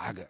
Frage.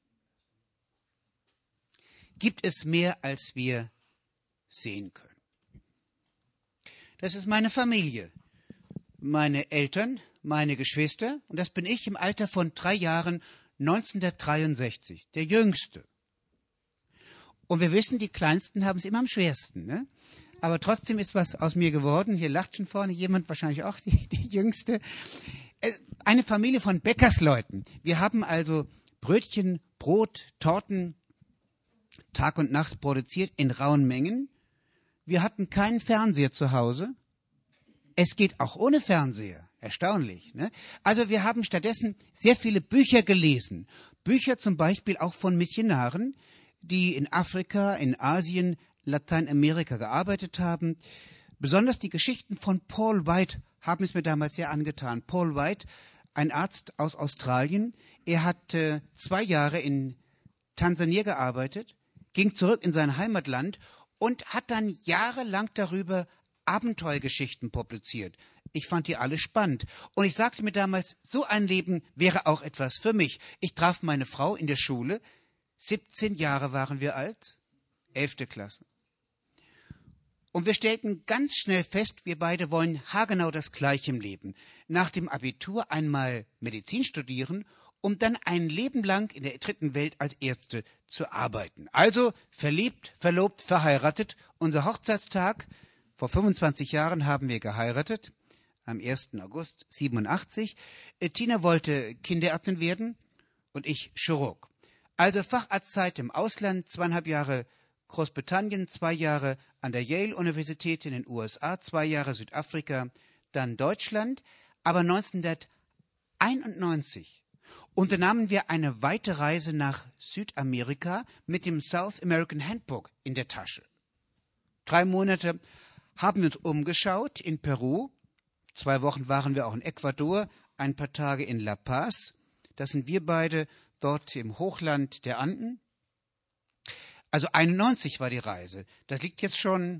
Gibt es mehr, als wir sehen können? Das ist meine Familie, meine Eltern, meine Geschwister, und das bin ich im Alter von 3 Jahren 1963, der Jüngste. Und wir wissen, die Kleinsten haben es immer am schwersten, ne? Aber trotzdem ist was aus mir geworden. Hier lacht schon vorne jemand, wahrscheinlich auch die Jüngste. Eine Familie von Bäckersleuten. Wir haben also Brötchen, Brot, Torten Tag und Nacht produziert in rauen Mengen. Wir hatten keinen Fernseher zu Hause. Es geht auch ohne Fernseher. Erstaunlich, ne? Also wir haben stattdessen sehr viele Bücher gelesen. Bücher zum Beispiel auch von Missionaren, die in Afrika, in Asien, Lateinamerika gearbeitet haben. Besonders die Geschichten von Paul White haben es mir damals sehr angetan. Paul White, ein Arzt aus Australien, er hat 2 Jahre in Tansania gearbeitet, ging zurück in sein Heimatland und hat dann jahrelang darüber Abenteuergeschichten publiziert. Ich fand die alle spannend. Und ich sagte mir damals, so ein Leben wäre auch etwas für mich. Ich traf meine Frau in der Schule. 17 Jahre waren wir alt, 11. Klasse. Und wir stellten ganz schnell fest, wir beide wollen haargenau das Gleiche im Leben. Nach dem Abitur einmal Medizin studieren, um dann ein Leben lang in der dritten Welt als Ärzte zu arbeiten. Also verliebt, verlobt, verheiratet. Unser Hochzeitstag, vor 25 Jahren haben wir geheiratet, am 1. August 87. Tina wollte Kinderärztin werden und ich Chirurg. Also Facharztzeit im Ausland, 2,5 Jahre Großbritannien, 2 Jahre an der Yale-Universität in den USA, 2 Jahre Südafrika, dann Deutschland. Aber 1991 unternahmen wir eine weite Reise nach Südamerika mit dem South American Handbook in der Tasche. 3 Monate haben wir uns umgeschaut in Peru. 2 Wochen waren wir auch in Ecuador, ein paar Tage in La Paz. Das sind wir beide dort im Hochland der Anden. Also 91 war die Reise. Das liegt jetzt schon,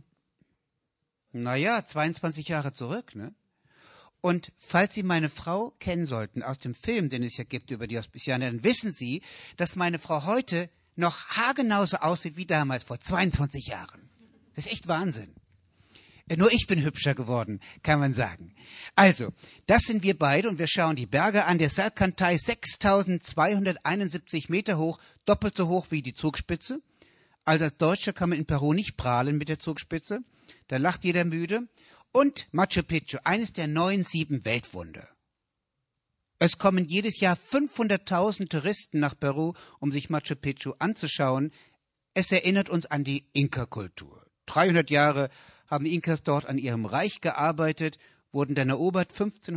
22 Jahre zurück, ne? Und falls Sie meine Frau kennen sollten aus dem Film, den es ja gibt über die Hospitianer, dann wissen Sie, dass meine Frau heute noch haargenauso aussieht wie damals, vor 22 Jahren. Das ist echt Wahnsinn. Nur ich bin hübscher geworden, kann man sagen. Also, das sind wir beide und wir schauen die Berge an. Der Salkantay, 6.271 Meter hoch, doppelt so hoch wie die Zugspitze. Also als Deutscher kann man in Peru nicht prahlen mit der Zugspitze. Da lacht jeder müde. Und Machu Picchu, eines der neuen 7 Weltwunder. Es kommen jedes Jahr 500.000 Touristen nach Peru, um sich Machu Picchu anzuschauen. Es erinnert uns an die Inka-Kultur. 300 Jahre haben die Inkas dort an ihrem Reich gearbeitet, wurden dann erobert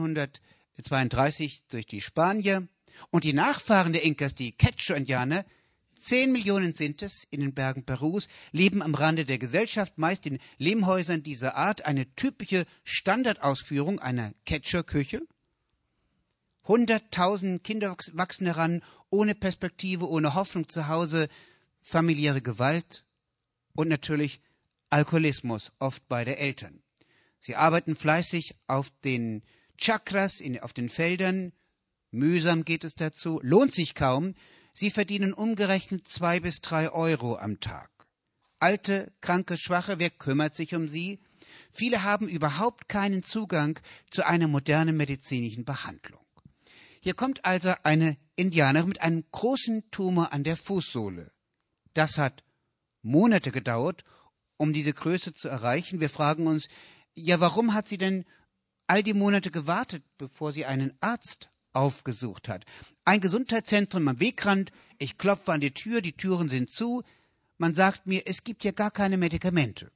1532 durch die Spanier. Und die Nachfahren der Inkas, die Quechua-Indianer, 10 Millionen sind es in den Bergen Perus, leben am Rande der Gesellschaft, meist in Lehmhäusern dieser Art, eine typische Standardausführung einer Quechua-Küche. 100.000 Kinder wachsen heran, ohne Perspektive, ohne Hoffnung zu Hause, familiäre Gewalt und natürlich Alkoholismus, oft bei der Eltern. Sie arbeiten fleißig auf den Chakras, auf den Feldern. Mühsam geht es dazu, lohnt sich kaum. Sie verdienen umgerechnet 2 bis 3 Euro am Tag. Alte, kranke, Schwache, wer kümmert sich um sie? Viele haben überhaupt keinen Zugang zu einer modernen medizinischen Behandlung. Hier kommt also eine Indianerin mit einem großen Tumor an der Fußsohle. Das hat Monate gedauert, um diese Größe zu erreichen. Wir fragen uns, ja, warum hat sie denn all die Monate gewartet, bevor sie einen Arzt aufgesucht hat? Ein Gesundheitszentrum am Wegrand, ich klopfe an die Tür, die Türen sind zu. Man sagt mir, es gibt ja gar keine Medikamente.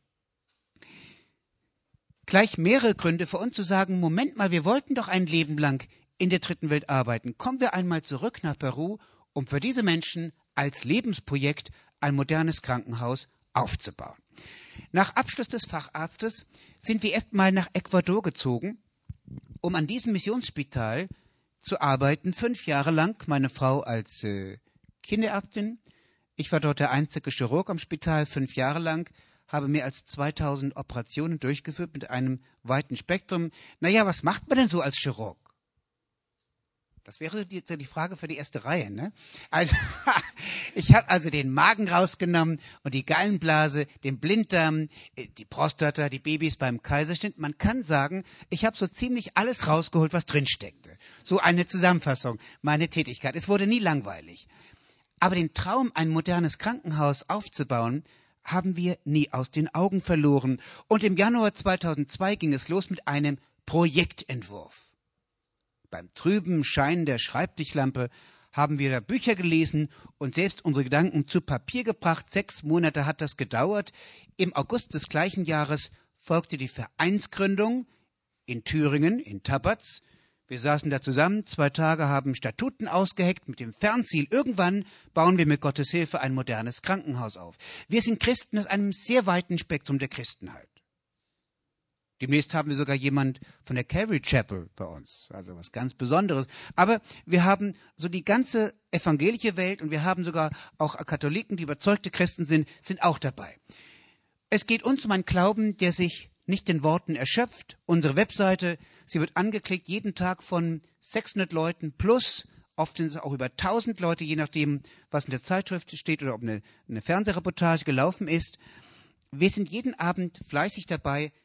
Gleich mehrere Gründe für uns zu sagen, Moment mal, wir wollten doch ein Leben lang in der dritten Welt arbeiten. Kommen wir einmal zurück nach Peru, um für diese Menschen als Lebensprojekt ein modernes Krankenhaus aufzubauen. Nach Abschluss des Facharztes sind wir erstmal nach Ecuador gezogen, um an diesem Missionsspital zu arbeiten, 5 Jahre lang. Meine Frau als Kinderärztin. Ich war dort der einzige Chirurg am Spital, 5 Jahre lang, habe mehr als 2000 Operationen durchgeführt mit einem weiten Spektrum. Naja, was macht man denn so als Chirurg? Das wäre jetzt die Frage für die erste Reihe, ne? Also, ich habe also den Magen rausgenommen und die Gallenblase, den Blinddarm, die Prostata, die Babys beim Kaiserschnitt. Man kann sagen, ich habe so ziemlich alles rausgeholt, was drinsteckte. So eine Zusammenfassung, meine Tätigkeit. Es wurde nie langweilig. Aber den Traum, ein modernes Krankenhaus aufzubauen, haben wir nie aus den Augen verloren. Und im Januar 2002 ging es los mit einem Projektentwurf. Beim trüben Schein der Schreibtischlampe haben wir da Bücher gelesen und selbst unsere Gedanken zu Papier gebracht. 6 Monate hat das gedauert. Im August des gleichen Jahres folgte die Vereinsgründung in Thüringen, in Tabatz. Wir saßen da zusammen, 2 Tage, haben Statuten ausgeheckt mit dem Fernziel. Irgendwann bauen wir mit Gottes Hilfe ein modernes Krankenhaus auf. Wir sind Christen aus einem sehr weiten Spektrum der Christenheit. Demnächst haben wir sogar jemand von der Calvary Chapel bei uns, also was ganz Besonderes. Aber wir haben so die ganze evangelische Welt und wir haben sogar auch Katholiken, die überzeugte Christen sind auch dabei. Es geht uns um einen Glauben, der sich nicht in Worten erschöpft. Unsere Webseite, sie wird angeklickt jeden Tag von 600 Leuten plus. Oft sind es auch über 1000 Leute, je nachdem, was in der Zeitschrift steht oder ob eine Fernsehreportage gelaufen ist. Wir sind jeden Abend fleißig dabei,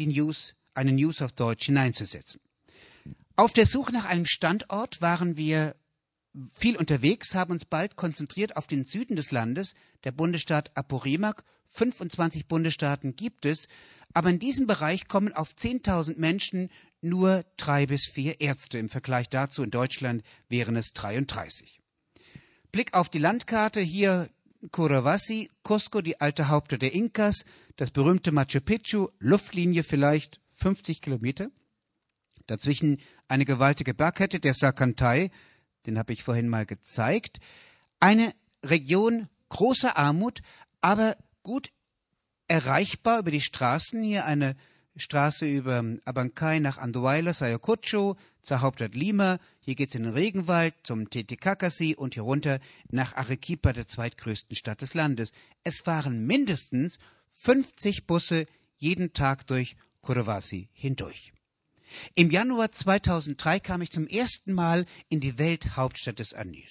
eine News auf Deutsch hineinzusetzen. Auf der Suche nach einem Standort waren wir viel unterwegs, haben uns bald konzentriert auf den Süden des Landes, der Bundesstaat Apurimac. 25 Bundesstaaten gibt es, aber in diesem Bereich kommen auf 10.000 Menschen nur 3 bis 4 Ärzte. Im Vergleich dazu in Deutschland wären es 33. Blick auf die Landkarte, hier Coravasi, Cusco, die alte Hauptstadt der Inkas, das berühmte Machu Picchu, Luftlinie vielleicht 50 Kilometer. Dazwischen eine gewaltige Bergkette, der Salkantay, den habe ich vorhin mal gezeigt. Eine Region großer Armut, aber gut erreichbar über die Straßen. Hier eine Straße über Abancay nach Andahuaylas, Ayacucho, zur Hauptstadt Lima. Hier geht es in den Regenwald zum Titicacassi und hier runter nach Arequipa, der zweitgrößten Stadt des Landes. Es fahren mindestens 50 Busse jeden Tag durch Coravasi hindurch. Im Januar 2003 kam ich zum ersten Mal in die Welthauptstadt des Anis.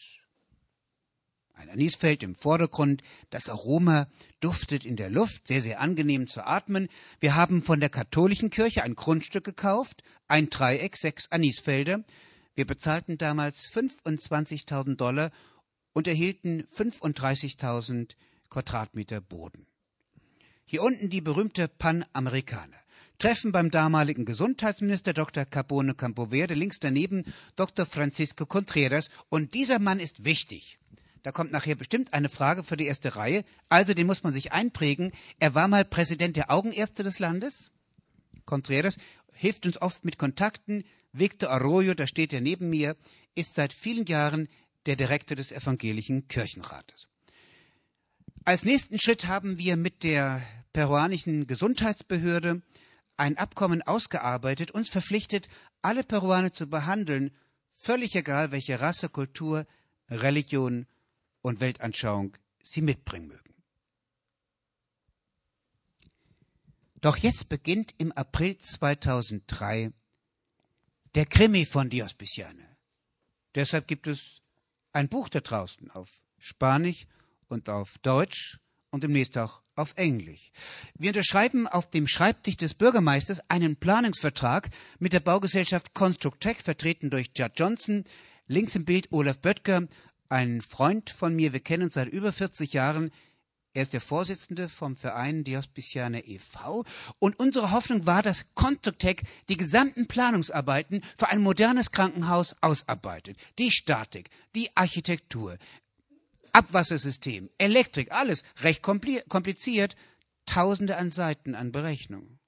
Ein Anisfeld im Vordergrund, das Aroma duftet in der Luft, sehr, sehr angenehm zu atmen. Wir haben von der katholischen Kirche ein Grundstück gekauft, ein Dreieck, 6 Anisfelder. Wir bezahlten damals $25.000 und erhielten 35.000 Quadratmeter Boden. Hier unten die berühmte Panamerikaner. Treffen beim damaligen Gesundheitsminister Dr. Carbone Campoverde, links daneben Dr. Francisco Contreras. Und dieser Mann ist wichtig. Da kommt nachher bestimmt eine Frage für die erste Reihe. Also den muss man sich einprägen. Er war mal Präsident der Augenärzte des Landes. Contreras hilft uns oft mit Kontakten. Victor Arroyo, da steht er neben mir, ist seit vielen Jahren der Direktor des Evangelischen Kirchenrates. Als nächsten Schritt haben wir mit der peruanischen Gesundheitsbehörde ein Abkommen ausgearbeitet, uns verpflichtet, alle Peruaner zu behandeln, völlig egal, welche Rasse, Kultur, Religion und Weltanschauung sie mitbringen mögen. Doch jetzt beginnt im April 2003 der Krimi von Diospiciane. Deshalb gibt es ein Buch da draußen auf Spanisch und auf Deutsch und demnächst auch auf Englisch. Wir unterschreiben auf dem Schreibtisch des Bürgermeisters einen Planungsvertrag mit der Baugesellschaft Constructech, vertreten durch Judd Johnson. Links im Bild Olaf Böttger, ein Freund von mir, wir kennen uns seit über 40 Jahren. Er ist der Vorsitzende vom Verein Diospiciane e.V. Und unsere Hoffnung war, dass Constructech die gesamten Planungsarbeiten für ein modernes Krankenhaus ausarbeitet. Die Statik, die Architektur, Abwassersystem, Elektrik, alles recht kompliziert, Tausende an Seiten an Berechnungen.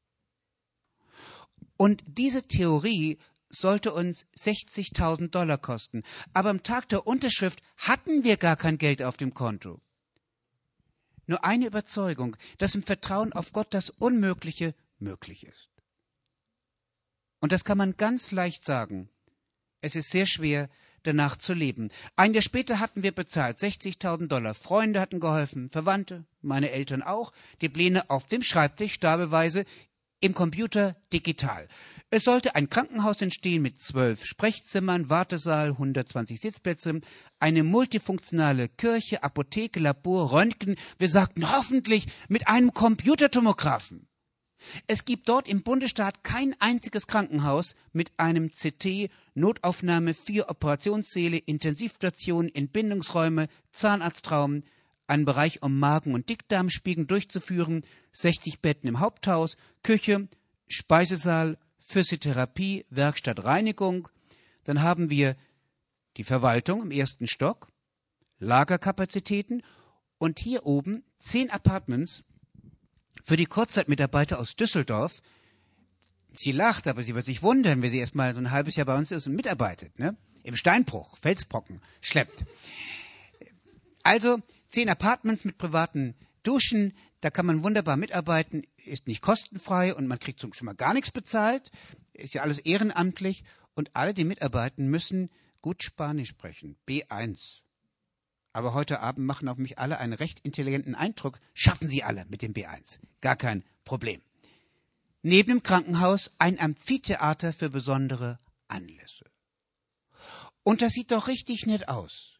Und diese Theorie sollte uns $60.000 kosten. Aber am Tag der Unterschrift hatten wir gar kein Geld auf dem Konto. Nur eine Überzeugung, dass im Vertrauen auf Gott das Unmögliche möglich ist. Und das kann man ganz leicht sagen. Es ist sehr schwer, danach zu leben. Ein Jahr später hatten wir bezahlt, $60.000. Freunde hatten geholfen, Verwandte, meine Eltern auch. Die Pläne auf dem Schreibtisch, stapelweise, im Computer digital. Es sollte ein Krankenhaus entstehen mit 12 Sprechzimmern, Wartesaal, 120 Sitzplätze, eine multifunktionale Kirche, Apotheke, Labor, Röntgen. Wir sagten hoffentlich mit einem Computertomographen. Es gibt dort im Bundesstaat kein einziges Krankenhaus mit einem CT, Notaufnahme, 4 Operationssäle, Intensivstationen, Entbindungsräume, Zahnarztraum, einen Bereich, um Magen- und Dickdarmspiegeln durchzuführen, 60 Betten im Haupthaus, Küche, Speisesaal, Physiotherapie, Werkstatt, Reinigung. Dann haben wir die Verwaltung im 1. Stock, Lagerkapazitäten und hier oben 10 Apartments für die Kurzzeitmitarbeiter aus Düsseldorf. Sie lacht, aber sie wird sich wundern, wenn sie erst mal so ein halbes Jahr bei uns ist und mitarbeitet, ne? Im Steinbruch, Felsbrocken, schleppt. Also 10 Apartments mit privaten Duschen, da kann man wunderbar mitarbeiten, ist nicht kostenfrei und man kriegt schon mal gar nichts bezahlt, ist ja alles ehrenamtlich und alle, die mitarbeiten, müssen gut Spanisch sprechen, B1. Aber heute Abend machen auf mich alle einen recht intelligenten Eindruck, schaffen sie alle mit dem B1, gar kein Problem. Neben dem Krankenhaus ein Amphitheater für besondere Anlässe. Und das sieht doch richtig nett aus.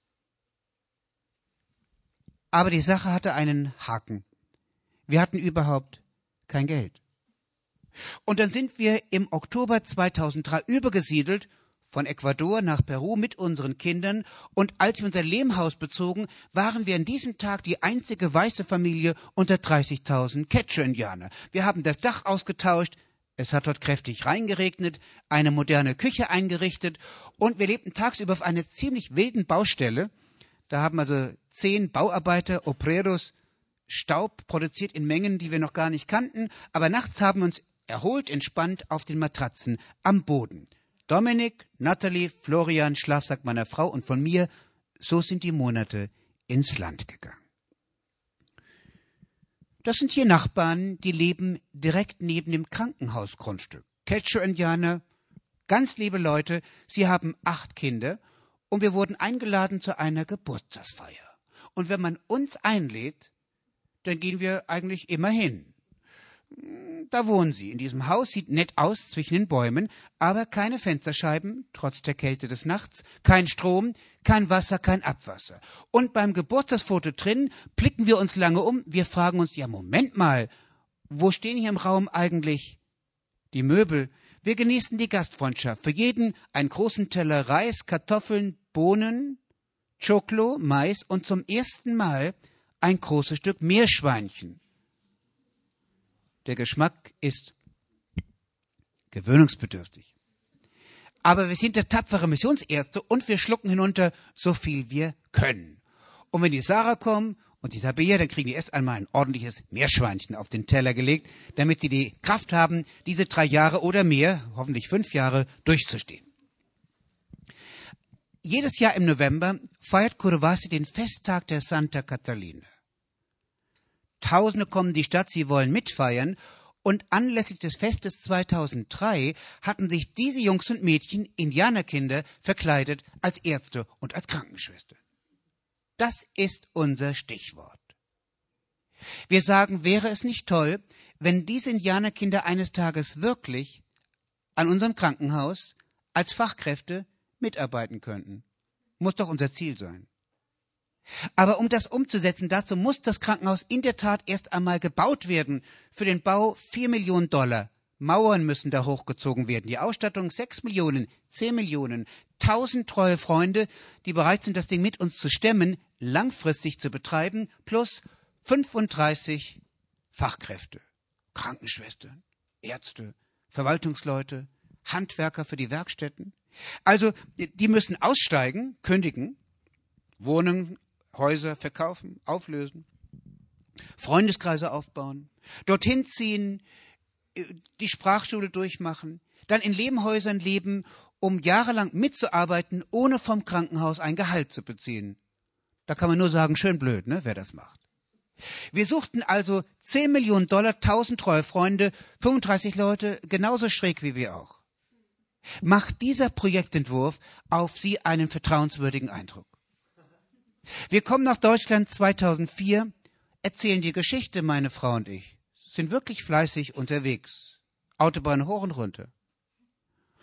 Aber die Sache hatte einen Haken. Wir hatten überhaupt kein Geld. Und dann sind wir im Oktober 2003 übergesiedelt von Ecuador nach Peru mit unseren Kindern. Und als wir unser Lehmhaus bezogen, waren wir an diesem Tag die einzige weiße Familie unter 30.000 Quechua-Indianer. Wir haben das Dach ausgetauscht, es hat dort kräftig reingeregnet, eine moderne Küche eingerichtet und wir lebten tagsüber auf einer ziemlich wilden Baustelle. Da haben also 10 Bauarbeiter, Obreros, Staub produziert in Mengen, die wir noch gar nicht kannten. Aber nachts haben wir uns erholt, entspannt auf den Matratzen am Boden. Dominik, Natalie, Florian, Schlafsack meiner Frau und von mir, so sind die Monate ins Land gegangen. Das sind hier Nachbarn, die leben direkt neben dem Krankenhausgrundstück. Quechua-Indianer, ganz liebe Leute, sie haben 8 Kinder und wir wurden eingeladen zu einer Geburtstagsfeier. Und wenn man uns einlädt, dann gehen wir eigentlich immer hin. Da wohnen sie. In diesem Haus sieht nett aus zwischen den Bäumen, aber keine Fensterscheiben, trotz der Kälte des Nachts, kein Strom, kein Wasser, kein Abwasser. Und beim Geburtstagsfoto drin blicken wir uns lange um. Wir fragen uns, ja Moment mal, wo stehen hier im Raum eigentlich die Möbel? Wir genießen die Gastfreundschaft. Für jeden einen großen Teller Reis, Kartoffeln, Bohnen, Choclo, Mais und zum ersten Mal ein großes Stück Meerschweinchen. Der Geschmack ist gewöhnungsbedürftig. Aber wir sind der tapfere Missionsärzte und wir schlucken hinunter, so viel wir können. Und wenn die Sarah kommen und die Tabea, dann kriegen die erst einmal ein ordentliches Meerschweinchen auf den Teller gelegt, damit sie die Kraft haben, diese 3 Jahre oder mehr, hoffentlich 5 Jahre, durchzustehen. Jedes Jahr im November feiert Cotahuasi den Festtag der Santa Catalina. Tausende kommen in die Stadt, sie wollen mitfeiern. Und anlässlich des Festes 2003 hatten sich diese Jungs und Mädchen, Indianerkinder, verkleidet als Ärzte und als Krankenschwestern. Das ist unser Stichwort. Wir sagen, wäre es nicht toll, wenn diese Indianerkinder eines Tages wirklich an unserem Krankenhaus als Fachkräfte mitarbeiten könnten. Muss doch unser Ziel sein. Aber um das umzusetzen, dazu muss das Krankenhaus in der Tat erst einmal gebaut werden. Für den Bau $4 Millionen. Mauern müssen da hochgezogen werden. Die Ausstattung 6 Millionen, 10 Millionen. 1000 treue Freunde, die bereit sind, das Ding mit uns zu stemmen, langfristig zu betreiben, plus 35 Fachkräfte. Krankenschwestern, Ärzte, Verwaltungsleute, Handwerker für die Werkstätten. Also, die müssen aussteigen, kündigen, Wohnungen, Häuser verkaufen, auflösen, Freundeskreise aufbauen, dorthin ziehen, die Sprachschule durchmachen, dann in Lehmhäusern leben, um jahrelang mitzuarbeiten, ohne vom Krankenhaus ein Gehalt zu beziehen. Da kann man nur sagen, schön blöd, ne, wer das macht. Wir suchten also $10 Millionen, 1000 treue Freunde, 35 Leute, genauso schräg wie wir auch. Macht dieser Projektentwurf auf Sie einen vertrauenswürdigen Eindruck? Wir kommen nach Deutschland 2004, erzählen die Geschichte, meine Frau und ich, sind wirklich fleißig unterwegs. Autobahn hoch und runter.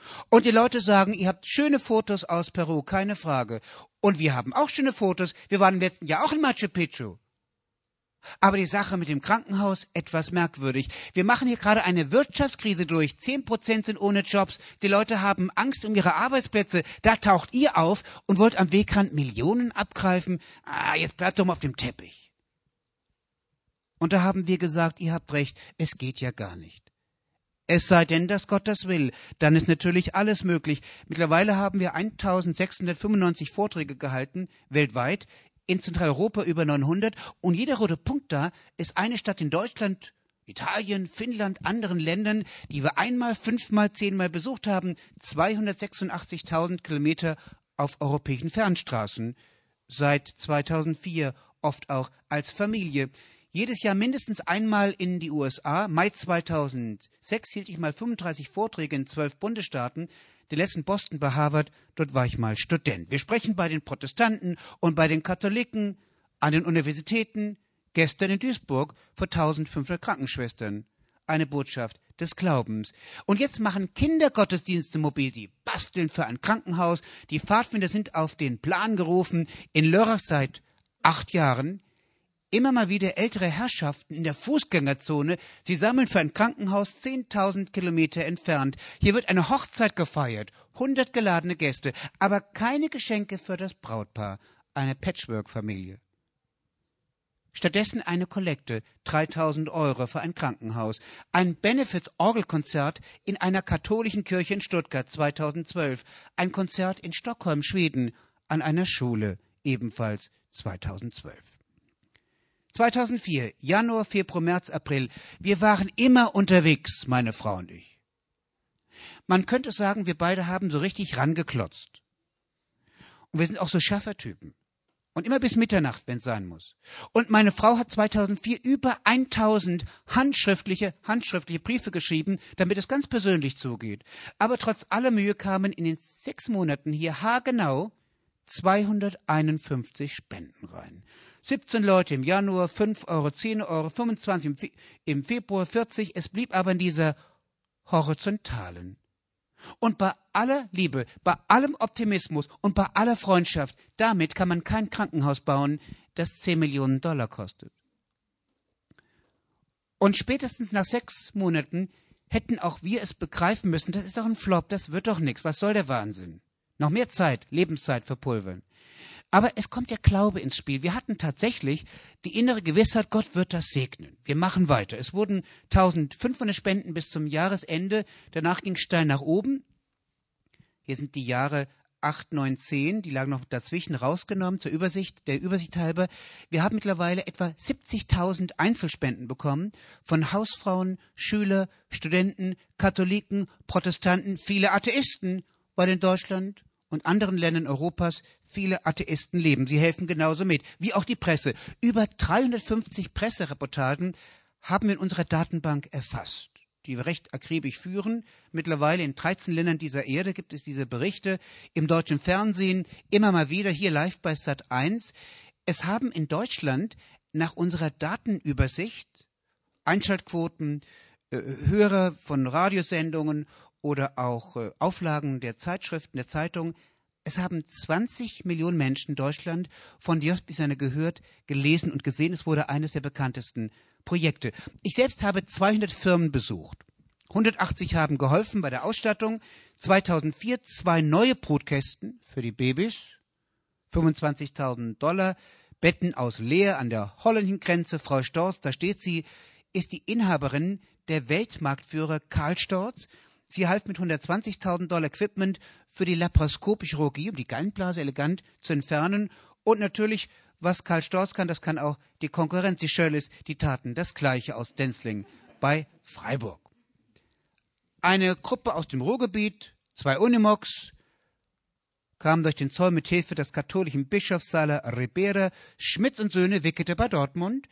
Und die Leute sagen, ihr habt schöne Fotos aus Peru, keine Frage. Und wir haben auch schöne Fotos. Wir waren im letzten Jahr auch in Machu Picchu. Aber die Sache mit dem Krankenhaus etwas merkwürdig. Wir machen hier gerade eine Wirtschaftskrise durch. 10% sind ohne Jobs. Die Leute haben Angst um ihre Arbeitsplätze. Da taucht ihr auf und wollt am Wegrand Millionen abgreifen. Jetzt bleibt doch mal auf dem Teppich. Und da haben wir gesagt, ihr habt recht, es geht ja gar nicht. Es sei denn, dass Gott das will. Dann ist natürlich alles möglich. Mittlerweile haben wir 1695 Vorträge gehalten, weltweit. In Zentraleuropa über 900 und jeder rote Punkt da ist eine Stadt in Deutschland, Italien, Finnland, anderen Ländern, die wir einmal, 5-mal, 10-mal besucht haben. 286.000 Kilometer auf europäischen Fernstraßen. Seit 2004 oft auch als Familie. Jedes Jahr mindestens einmal in die USA. Mai 2006 hielt ich mal 35 Vorträge in 12 Bundesstaaten. Den letzten Boston bei Harvard, dort war ich mal Student. Wir sprechen bei den Protestanten und bei den Katholiken an den Universitäten. Gestern in Duisburg vor 1500 Krankenschwestern. Eine Botschaft des Glaubens. Und jetzt machen Kindergottesdienste mobil. Die basteln für ein Krankenhaus. Die Pfadfinder sind auf den Plan gerufen. In Lörrach seit 8 Jahren. Immer mal wieder ältere Herrschaften in der Fußgängerzone. Sie sammeln für ein Krankenhaus 10.000 Kilometer entfernt. Hier wird eine Hochzeit gefeiert. 100 geladene Gäste. Aber keine Geschenke für das Brautpaar. Eine Patchwork-Familie. Stattdessen eine Kollekte, 3.000 € für ein Krankenhaus. Ein Benefits-Orgelkonzert in einer katholischen Kirche in Stuttgart 2012. Ein Konzert in Stockholm, Schweden, an einer Schule, ebenfalls 2012. 2004, Januar, Februar, März, April. Wir waren immer unterwegs, meine Frau und ich. Man könnte sagen, wir beide haben so richtig rangeklotzt. Und wir sind auch so Schaffertypen. Und immer bis Mitternacht, wenn es sein muss. Und meine Frau hat 2004 über 1000 handschriftliche Briefe geschrieben, damit es ganz persönlich zugeht. Aber trotz aller Mühe kamen in den 6 Monaten hier haargenau 251 Spenden rein. 17 Leute im Januar, 5 €, 10 €, 25 im Februar, 40. Es blieb aber in dieser horizontalen. Und bei aller Liebe, bei allem Optimismus und bei aller Freundschaft, damit kann man kein Krankenhaus bauen, das 10 Millionen $ kostet. Und spätestens nach 6 Monaten hätten auch wir es begreifen müssen, das ist doch ein Flop, das wird doch nichts, was soll der Wahnsinn? Noch mehr Zeit, Lebenszeit verpulvern. Aber es kommt der Glaube ins Spiel. Wir hatten tatsächlich die innere Gewissheit, Gott wird das segnen. Wir machen weiter. Es wurden 1500 Spenden bis zum Jahresende. Danach ging es steil nach oben. Hier sind die Jahre 8, 9, 10. Die lagen noch dazwischen rausgenommen der Übersicht halber. Wir haben mittlerweile etwa 70.000 Einzelspenden bekommen von Hausfrauen, Schüler, Studenten, Katholiken, Protestanten, viele Atheisten, weil in Deutschland und anderen Ländern Europas viele Atheisten leben. Sie helfen genauso mit, wie auch die Presse. Über 350 Pressereportagen haben wir in unserer Datenbank erfasst, die wir recht akribisch führen. Mittlerweile in 13 Ländern dieser Erde gibt es diese Berichte. Im deutschen Fernsehen immer mal wieder, hier live bei Sat.1. Es haben in Deutschland nach unserer Datenübersicht Einschaltquoten, Hörer von Radiosendungen oder auch Auflagen der Zeitschriften, der Zeitungen. Es haben 20 Millionen Menschen in Deutschland von die Hospice gehört, gelesen und gesehen. Es wurde eines der bekanntesten Projekte. Ich selbst habe 200 Firmen besucht. 180 haben geholfen bei der Ausstattung. 2004 2 neue Brutkästen für die Babys. 25.000 $. Betten aus Leer an der holländischen Grenze. Frau Storz, da steht sie, ist die Inhaberin der Weltmarktführer Karl Storz. Sie half mit 120.000 $ Equipment für die laparoskopische Chirurgie, um die Gallenblase elegant zu entfernen. Und natürlich, was Karl Storz kann, das kann auch die Konkurrenz, die Schöllis, die taten das Gleiche aus Denzling bei Freiburg. Eine Gruppe aus dem Ruhrgebiet, 2 Unimogs, kamen durch den Zoll mit Hilfe des katholischen Bischofs Sala Ribera, Schmitz und Söhne, Wickete bei Dortmund.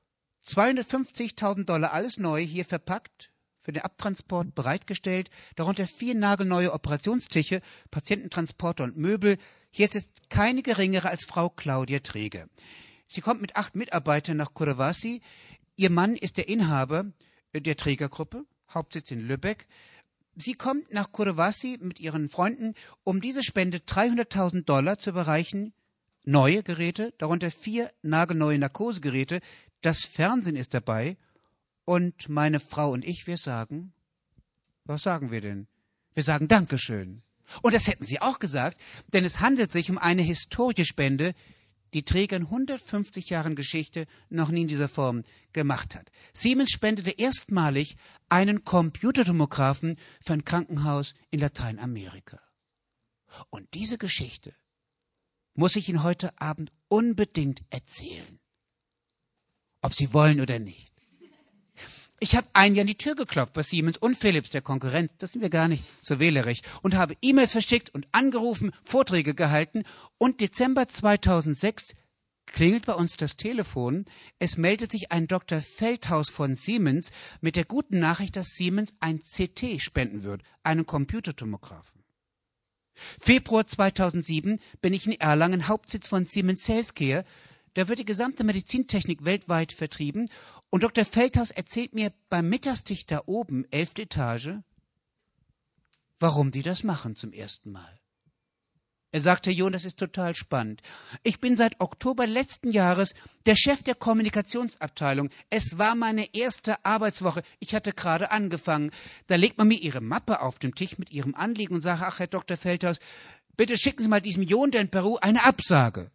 250.000 $, alles neu, hier verpackt, für den Abtransport bereitgestellt, darunter 4 nagelneue Operationstische, Patiententransporter und Möbel. Hier ist es keine geringere als Frau Claudia Träger. Sie kommt mit 8 Mitarbeitern nach Kurvasi. Ihr Mann ist der Inhaber der Trägergruppe, Hauptsitz in Lübeck. sie kommt nach Courvasi mit ihren Freunden, um diese Spende $300.000 zu überreichen. Neue Geräte, darunter 4 nagelneue Narkosegeräte. Das Fernsehen ist dabei. Und meine Frau und ich, wir sagen, was sagen wir denn? Wir sagen Dankeschön. Und das hätten sie auch gesagt, denn es handelt sich um eine Historiespende, die Träger in 150 Jahren Geschichte noch nie in dieser Form gemacht hat. Siemens spendete erstmalig einen Computertomographen für ein Krankenhaus in Lateinamerika. Und diese Geschichte muss ich Ihnen heute Abend unbedingt erzählen. Ob Sie wollen oder nicht. Ich habe ein Jahr an die Tür geklopft bei Siemens und Philips, der Konkurrenz, das sind wir gar nicht so wählerisch, und habe E-Mails verschickt und angerufen, Vorträge gehalten. Und Dezember 2006 klingelt bei uns das Telefon. Es meldet sich ein Dr. Feldhaus von Siemens mit der guten Nachricht, dass Siemens ein CT spenden wird, einen Computertomographen. Februar 2007 bin ich in Erlangen, Hauptsitz von Siemens Healthcare. Da wird die gesamte Medizintechnik weltweit vertrieben. Und Dr. Feldhaus erzählt mir beim Mittagstisch da oben, 11. Etage, warum die das machen zum ersten Mal. Er sagt, Herr John, das ist total spannend. Ich bin seit Oktober letzten Jahres der Chef der Kommunikationsabteilung. Es war meine erste Arbeitswoche. Ich hatte gerade angefangen. Da legt man mir Ihre Mappe auf den Tisch mit Ihrem Anliegen und sagt, ach, Herr Dr. Feldhaus, bitte schicken Sie mal diesem John, der in Peru, eine Absage.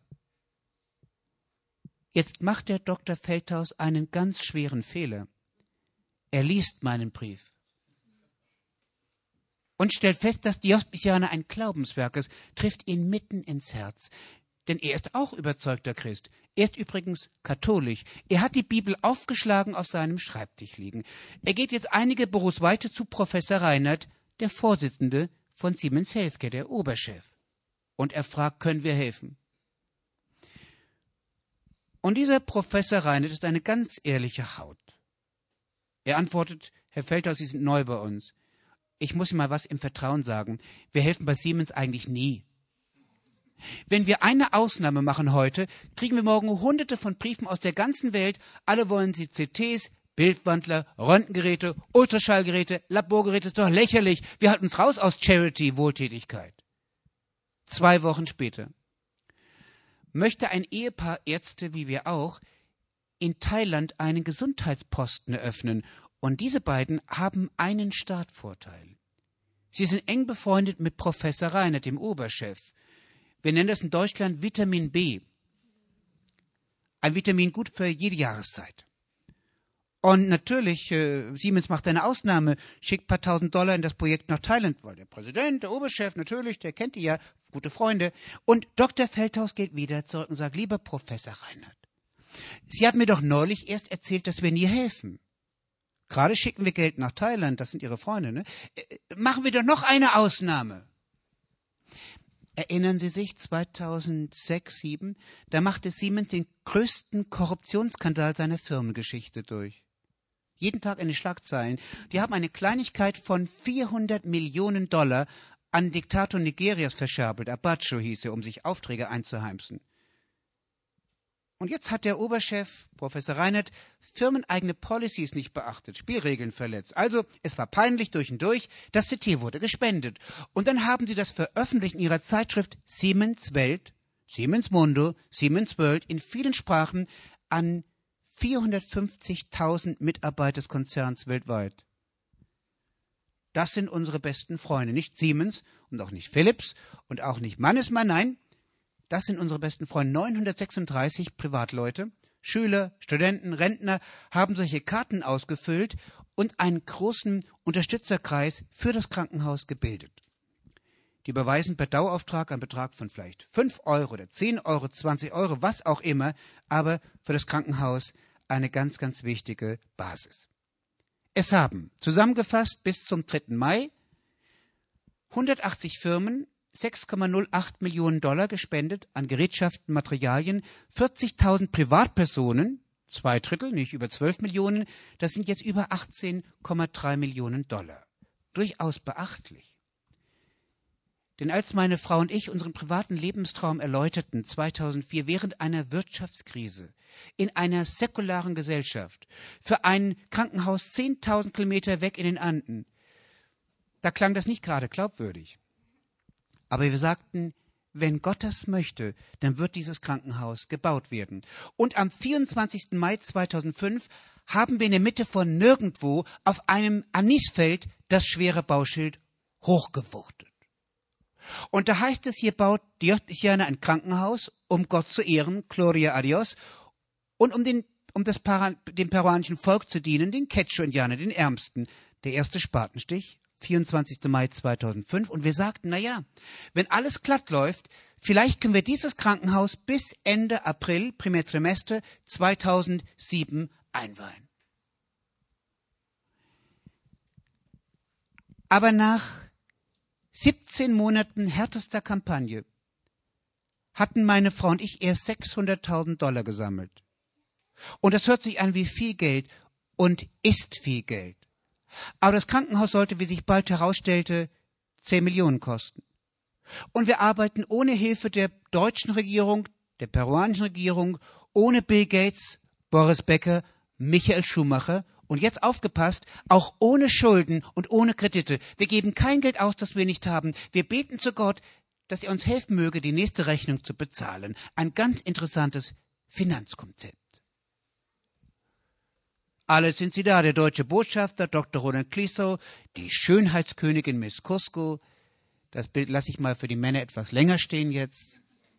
Jetzt macht der Dr. Feldhaus einen ganz schweren Fehler. Er liest meinen Brief und stellt fest, dass die Hospitianer ein Glaubenswerk ist, trifft ihn mitten ins Herz. Denn er ist auch überzeugter Christ. Er ist übrigens katholisch. Er hat die Bibel aufgeschlagen auf seinem Schreibtisch liegen. Er geht jetzt einige Büros weiter zu Professor Reinert, der Vorsitzende von Siemens Healthcare, der Oberchef. Und er fragt, können wir helfen? Und dieser Professor Reinert ist eine ganz ehrliche Haut. Er antwortet, Herr Feldhaus, Sie sind neu bei uns. Ich muss Ihnen mal was im Vertrauen sagen. Wir helfen bei Siemens eigentlich nie. Wenn wir eine Ausnahme machen heute, kriegen wir morgen Hunderte von Briefen aus der ganzen Welt. Alle wollen Sie CTs, Bildwandler, Röntgengeräte, Ultraschallgeräte, Laborgeräte. Ist doch lächerlich. Wir halten uns raus aus Charity, Wohltätigkeit. 2 Wochen später möchte ein Ehepaar Ärzte, wie wir auch, in Thailand einen Gesundheitsposten eröffnen. Und diese beiden haben einen Startvorteil. Sie sind eng befreundet mit Professor Reinert, dem Oberchef. Wir nennen das in Deutschland Vitamin B. Ein Vitamin gut für jede Jahreszeit. Und natürlich, Siemens macht eine Ausnahme, schickt ein paar $1.000 in das Projekt nach Thailand, weil der Präsident, der Oberchef, natürlich, der kennt die ja, gute Freunde. Und Dr. Feldhaus geht wieder zurück und sagt, lieber Professor Reinert, Sie haben mir doch neulich erst erzählt, dass wir nie helfen. Gerade schicken wir Geld nach Thailand, das sind Ihre Freunde, ne? Machen wir doch noch eine Ausnahme. Erinnern Sie sich, 2006, 2007, da machte Siemens den größten Korruptionsskandal seiner Firmengeschichte durch. Jeden Tag in den Schlagzeilen. Die haben eine Kleinigkeit von $400 Millionen an Diktator Nigerias verscherbelt. Abacho hieß er, um sich Aufträge einzuheimsen. Und jetzt hat der Oberchef, Professor Reinert, firmeneigene Policies nicht beachtet, Spielregeln verletzt. Also, es war peinlich durch und durch, das CT wurde gespendet. Und dann haben sie das veröffentlicht in ihrer Zeitschrift Siemens Welt, Siemens Mundo, Siemens World in vielen Sprachen an 450.000 Mitarbeiter des Konzerns weltweit. Das sind unsere besten Freunde, nicht Siemens und auch nicht Philips und auch nicht Mannesmann, nein, das sind unsere besten Freunde. 936 Privatleute, Schüler, Studenten, Rentner haben solche Karten ausgefüllt und einen großen Unterstützerkreis für das Krankenhaus gebildet. Die überweisen per Dauerauftrag einen Betrag von vielleicht 5 Euro oder 10 Euro, 20 Euro, was auch immer, aber für das Krankenhaus eine ganz, ganz wichtige Basis. Es haben zusammengefasst bis zum 3. Mai 180 Firmen 6,08 Millionen $ gespendet an Gerätschaften, Materialien, 40.000 Privatpersonen, 2/3, nicht über 12 Millionen, das sind jetzt über 18,3 Millionen $. Durchaus beachtlich. Denn als meine Frau und ich unseren privaten Lebenstraum erläuterten, 2004, während einer Wirtschaftskrise, in einer säkularen Gesellschaft, für ein Krankenhaus 10.000 Kilometer weg in den Anden, Da klang das nicht gerade glaubwürdig. Aber wir sagten, wenn Gott das möchte, dann wird dieses Krankenhaus gebaut werden. Und am 24. Mai 2005 haben wir in der Mitte von nirgendwo auf einem Anisfeld das schwere Bauschild hochgewuchtet. Und da heißt es, hier baut Diocletiane ein Krankenhaus, um Gott zu ehren, Gloria a Dios, und um dem peruanischen Volk zu dienen, den Quechua-Indianern, den Ärmsten. Der erste Spatenstich, 24. Mai 2005. Und wir sagten, wenn alles glatt läuft, vielleicht können wir dieses Krankenhaus bis Ende April, Primärtrimester 2007 einweihen. Aber nach 17 Monaten härtester Kampagne hatten meine Frau und ich erst $600.000 gesammelt. Und das hört sich an wie viel Geld und ist viel Geld. Aber das Krankenhaus sollte, wie sich bald herausstellte, 10 Millionen kosten. Und wir arbeiten ohne Hilfe der deutschen Regierung, der peruanischen Regierung, ohne Bill Gates, Boris Becker, Michael Schumacher und jetzt aufgepasst, auch ohne Schulden und ohne Kredite. Wir geben kein Geld aus, das wir nicht haben. Wir beten zu Gott, dass er uns helfen möge, die nächste Rechnung zu bezahlen. Ein ganz interessantes Finanzkonzept. Alle sind sie da, der deutsche Botschafter, Dr. Roland Clissow, die Schönheitskönigin Miss Cusco. Das Bild lasse ich mal für die Männer etwas länger stehen jetzt.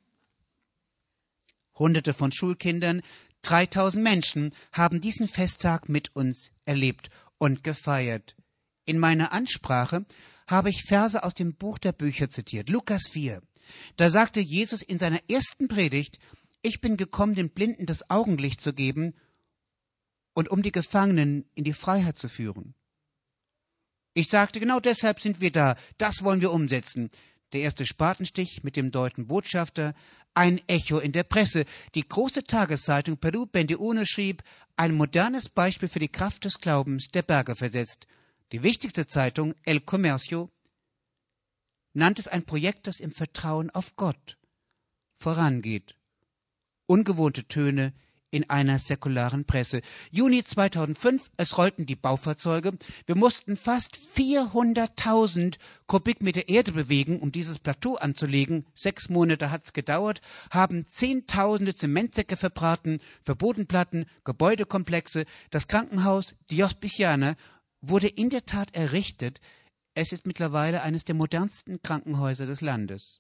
Hunderte von Schulkindern, 3000 Menschen haben diesen Festtag mit uns erlebt und gefeiert. In meiner Ansprache habe ich Verse aus dem Buch der Bücher zitiert, Lukas 4. Da sagte Jesus in seiner ersten Predigt, ich bin gekommen, den Blinden das Augenlicht zu geben und um die Gefangenen in die Freiheit zu führen. Ich sagte, genau deshalb sind wir da, das wollen wir umsetzen. Der erste Spatenstich mit dem deutschen Botschafter, ein Echo in der Presse. Die große Tageszeitung Perú 21 schrieb, ein modernes Beispiel für die Kraft des Glaubens der Berge versetzt. Die wichtigste Zeitung, El Comercio, nannte es ein Projekt, das im Vertrauen auf Gott vorangeht. Ungewohnte Töne in einer säkularen Presse. Juni 2005, es rollten die Baufahrzeuge. Wir mussten fast 400.000 Kubikmeter Erde bewegen, um dieses Plateau anzulegen. 6 Monate hat's gedauert, haben Zehntausende Zementsäcke verbraten, für Bodenplatten, Gebäudekomplexe. Das Krankenhaus Diocletiane wurde in der Tat errichtet. Es ist mittlerweile eines der modernsten Krankenhäuser des Landes.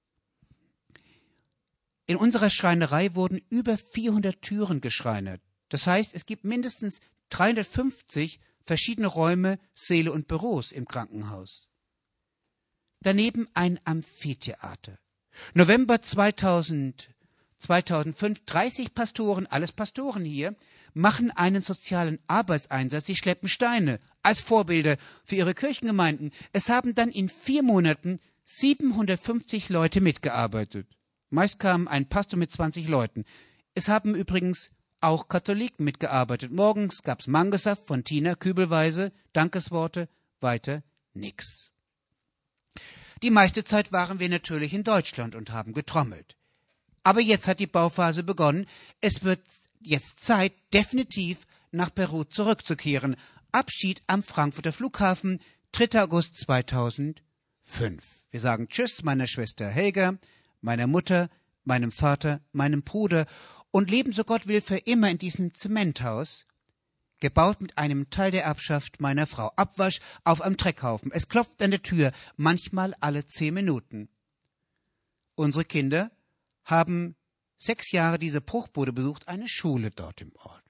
In unserer Schreinerei wurden über 400 Türen geschreinert. Das heißt, es gibt mindestens 350 verschiedene Räume, Säle und Büros im Krankenhaus. Daneben ein Amphitheater. November 2005, 30 Pastoren, alles Pastoren hier, machen einen sozialen Arbeitseinsatz. Sie schleppen Steine als Vorbilder für ihre Kirchengemeinden. Es haben dann in 4 Monaten 750 Leute mitgearbeitet. Meist kam ein Pastor mit 20 Leuten. Es haben übrigens auch Katholiken mitgearbeitet. Morgens gab's Mangosaft von Tina, kübelweise, Dankesworte, weiter nix. Die meiste Zeit waren wir natürlich in Deutschland und haben getrommelt. Aber jetzt hat die Bauphase begonnen. Es wird jetzt Zeit, definitiv nach Peru zurückzukehren. Abschied am Frankfurter Flughafen, 3. August 2005. Wir sagen Tschüss meiner Schwester Helga, meiner Mutter, meinem Vater, meinem Bruder und leben, so Gott will, für immer in diesem Zementhaus, gebaut mit einem Teil der Erbschaft meiner Frau. Abwasch auf einem Dreckhaufen. Es klopft an der Tür, manchmal alle 10 Minuten. Unsere Kinder haben 6 Jahre diese Bruchbude besucht, eine Schule dort im Ort.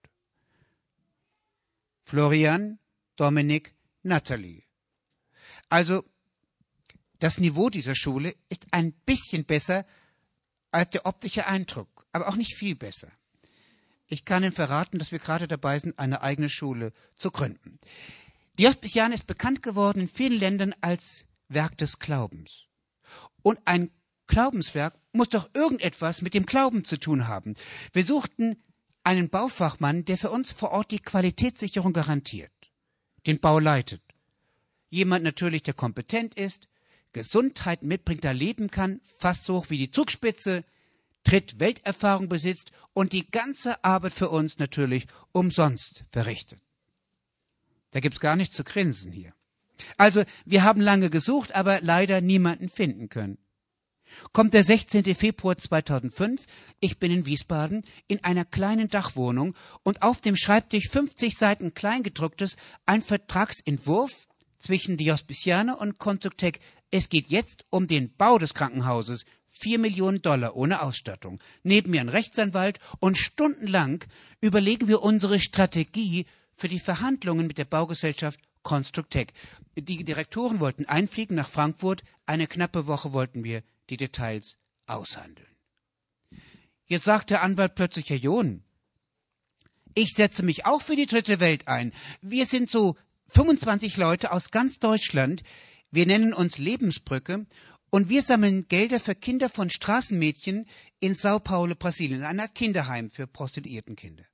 Florian, Dominik, Natalie. Also, das Niveau dieser Schule ist ein bisschen besser als der optische Eindruck, aber auch nicht viel besser. Ich kann Ihnen verraten, dass wir gerade dabei sind, eine eigene Schule zu gründen. Diocletiane ist bekannt geworden in vielen Ländern als Werk des Glaubens. Und ein Glaubenswerk muss doch irgendetwas mit dem Glauben zu tun haben. Wir suchten einen Baufachmann, der für uns vor Ort die Qualitätssicherung garantiert, den Bau leitet. Jemand natürlich, der kompetent ist, Gesundheit mitbringt, da leben kann, fast so hoch wie die Zugspitze, Welterfahrung besitzt und die ganze Arbeit für uns natürlich umsonst verrichtet. Da gibt's gar nichts zu grinsen hier. Also, wir haben lange gesucht, aber leider niemanden finden können. Kommt der 16. Februar 2005, ich bin in Wiesbaden, in einer kleinen Dachwohnung und auf dem Schreibtisch 50 Seiten Kleingedrucktes, ein Vertragsentwurf zwischen die Hospicianer und Constructec. Es geht jetzt um den Bau des Krankenhauses. 4 Millionen $ ohne Ausstattung. Neben mir ein Rechtsanwalt und stundenlang überlegen wir unsere Strategie für die Verhandlungen mit der Baugesellschaft Constructec. Die Direktoren wollten einfliegen nach Frankfurt. Eine knappe Woche wollten wir die Details aushandeln. Jetzt sagt der Anwalt plötzlich, Herr John, ich setze mich auch für die dritte Welt ein. Wir sind so 25 Leute aus ganz Deutschland. Wir nennen uns Lebensbrücke und wir sammeln Gelder für Kinder von Straßenmädchen in Sao Paulo, Brasilien, in einer Kinderheim für Prostituiertenkinder.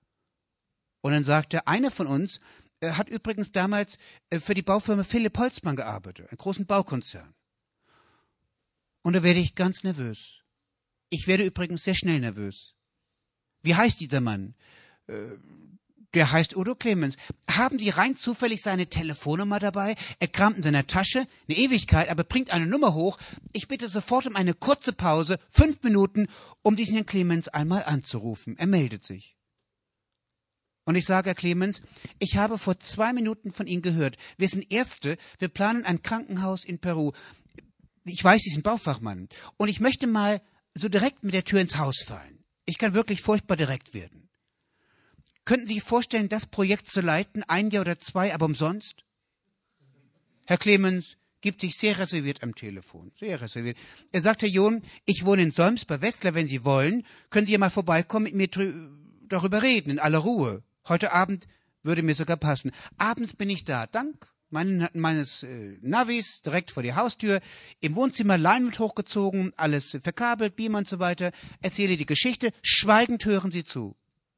Und dann sagte einer von uns, hat übrigens damals für die Baufirma Philipp Holzmann gearbeitet, einen großen Baukonzern. Und da werde ich ganz nervös. Ich werde übrigens sehr schnell nervös. Wie heißt dieser Mann? Der heißt Udo Clemens. Haben Sie rein zufällig seine Telefonnummer dabei? Er kramt in seiner Tasche, eine Ewigkeit, aber bringt eine Nummer hoch. Ich bitte sofort um eine kurze Pause, 5 Minuten, um diesen Herrn Clemens einmal anzurufen. Er meldet sich. Und ich sage, Herr Clemens, ich habe vor 2 Minuten von Ihnen gehört. Wir sind Ärzte, wir planen ein Krankenhaus in Peru. Ich weiß, Sie sind Baufachmann. Und ich möchte mal so direkt mit der Tür ins Haus fallen. Ich kann wirklich furchtbar direkt werden. Könnten Sie sich vorstellen, das Projekt zu leiten, 1 Jahr oder 2, aber umsonst? Herr Clemens gibt sich sehr reserviert am Telefon. Sehr reserviert. Er sagt, Herr John, ich wohne in Solms bei Wetzlar, wenn Sie wollen, können Sie ja mal vorbeikommen, mit mir darüber reden, in aller Ruhe. Heute Abend würde mir sogar passen. Abends bin ich da, dank meines Navis, direkt vor die Haustür, im Wohnzimmer Leinwand hochgezogen, alles verkabelt, Beamer und so weiter, erzähle die Geschichte, schweigend hören Sie zu.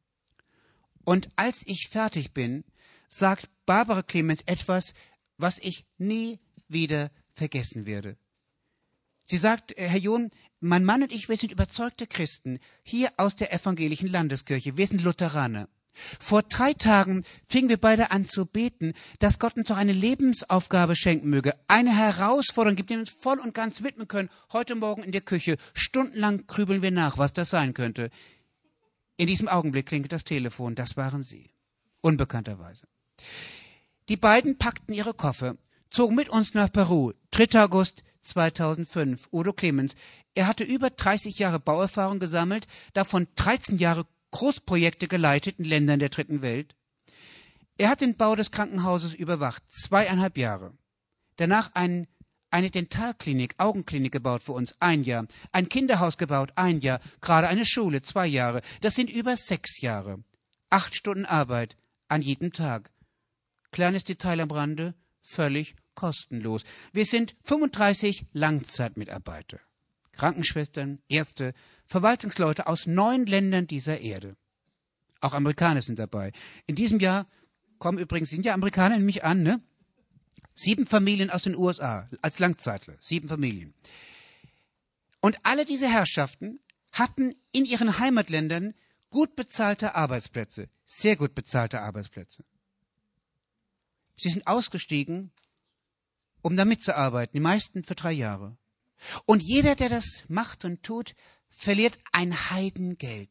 Und als ich fertig bin, sagt Barbara Clemens etwas, was ich nie wieder vergessen werde. Sie sagt, Herr John, mein Mann und ich, wir sind überzeugte Christen, hier aus der evangelischen Landeskirche, wir sind Lutheraner. Vor 3 Tagen fingen wir beide an zu beten, dass Gott uns doch eine Lebensaufgabe schenken möge, eine Herausforderung gibt, die wir uns voll und ganz widmen können. Heute Morgen in der Küche, stundenlang grübeln wir nach, was das sein könnte. In diesem Augenblick klingelt das Telefon, das waren Sie, unbekannterweise. Die beiden packten ihre Koffer, zogen mit uns nach Peru, 3. August 2005, Udo Clemens. Er hatte über 30 Jahre Bauerfahrung gesammelt, davon 13 Jahre Großprojekte geleitet in Ländern der dritten Welt. Er hat den Bau des Krankenhauses überwacht, 2,5 Jahre. Danach eine Dentalklinik, Augenklinik gebaut für uns, 1 Jahr. Ein Kinderhaus gebaut, 1 Jahr. Gerade eine Schule, 2 Jahre. Das sind über 6 Jahre. 8 Stunden Arbeit an jedem Tag. Kleines Detail am Rande, völlig kostenlos. Wir sind 35 Langzeitmitarbeiter. Krankenschwestern, Ärzte, Verwaltungsleute aus 9 Ländern dieser Erde. Auch Amerikaner sind dabei. In diesem Jahr sind ja Amerikaner nämlich an, ne? 7 Familien aus den USA als Langzeitler, 7 Familien. Und alle diese Herrschaften hatten in ihren Heimatländern gut bezahlte Arbeitsplätze, sehr gut bezahlte Arbeitsplätze. Sie sind ausgestiegen, um da mitzuarbeiten, die meisten für 3 Jahre. Und jeder, der das macht und tut, verliert ein Heidengeld.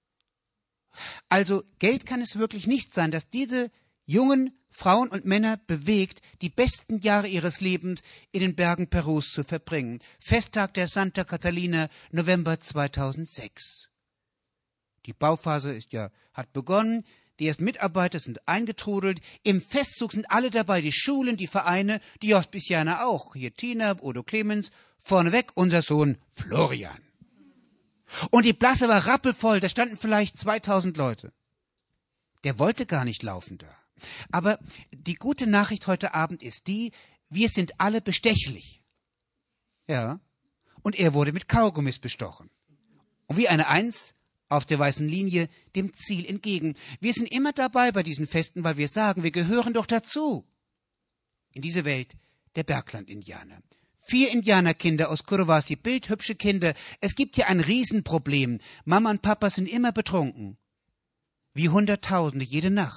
Also Geld kann es wirklich nicht sein, dass diese jungen Frauen und Männer bewegt, die besten Jahre ihres Lebens in den Bergen Perus zu verbringen. Festtag der Santa Catalina, November 2006. Die Bauphase hat begonnen. Die ersten Mitarbeiter sind eingetrudelt. Im Festzug sind alle dabei, die Schulen, die Vereine, die Hospicianer auch. Hier Tina, Udo Clemens, vorneweg unser Sohn Florian. Und die Klasse war rappelvoll, da standen vielleicht 2000 Leute. Der wollte gar nicht laufen da. Aber die gute Nachricht heute Abend ist die, wir sind alle bestechlich. Ja. Und er wurde mit Kaugummis bestochen. Und wie eine 1 auf der weißen Linie dem Ziel entgegen. Wir sind immer dabei bei diesen Festen, weil wir sagen, wir gehören doch dazu. In diese Welt der Bergland-Indianer. 4 Indianerkinder aus Kurowasi, bildhübsche Kinder. Es gibt hier ein Riesenproblem. Mama und Papa sind immer betrunken. Wie Hunderttausende jede Nacht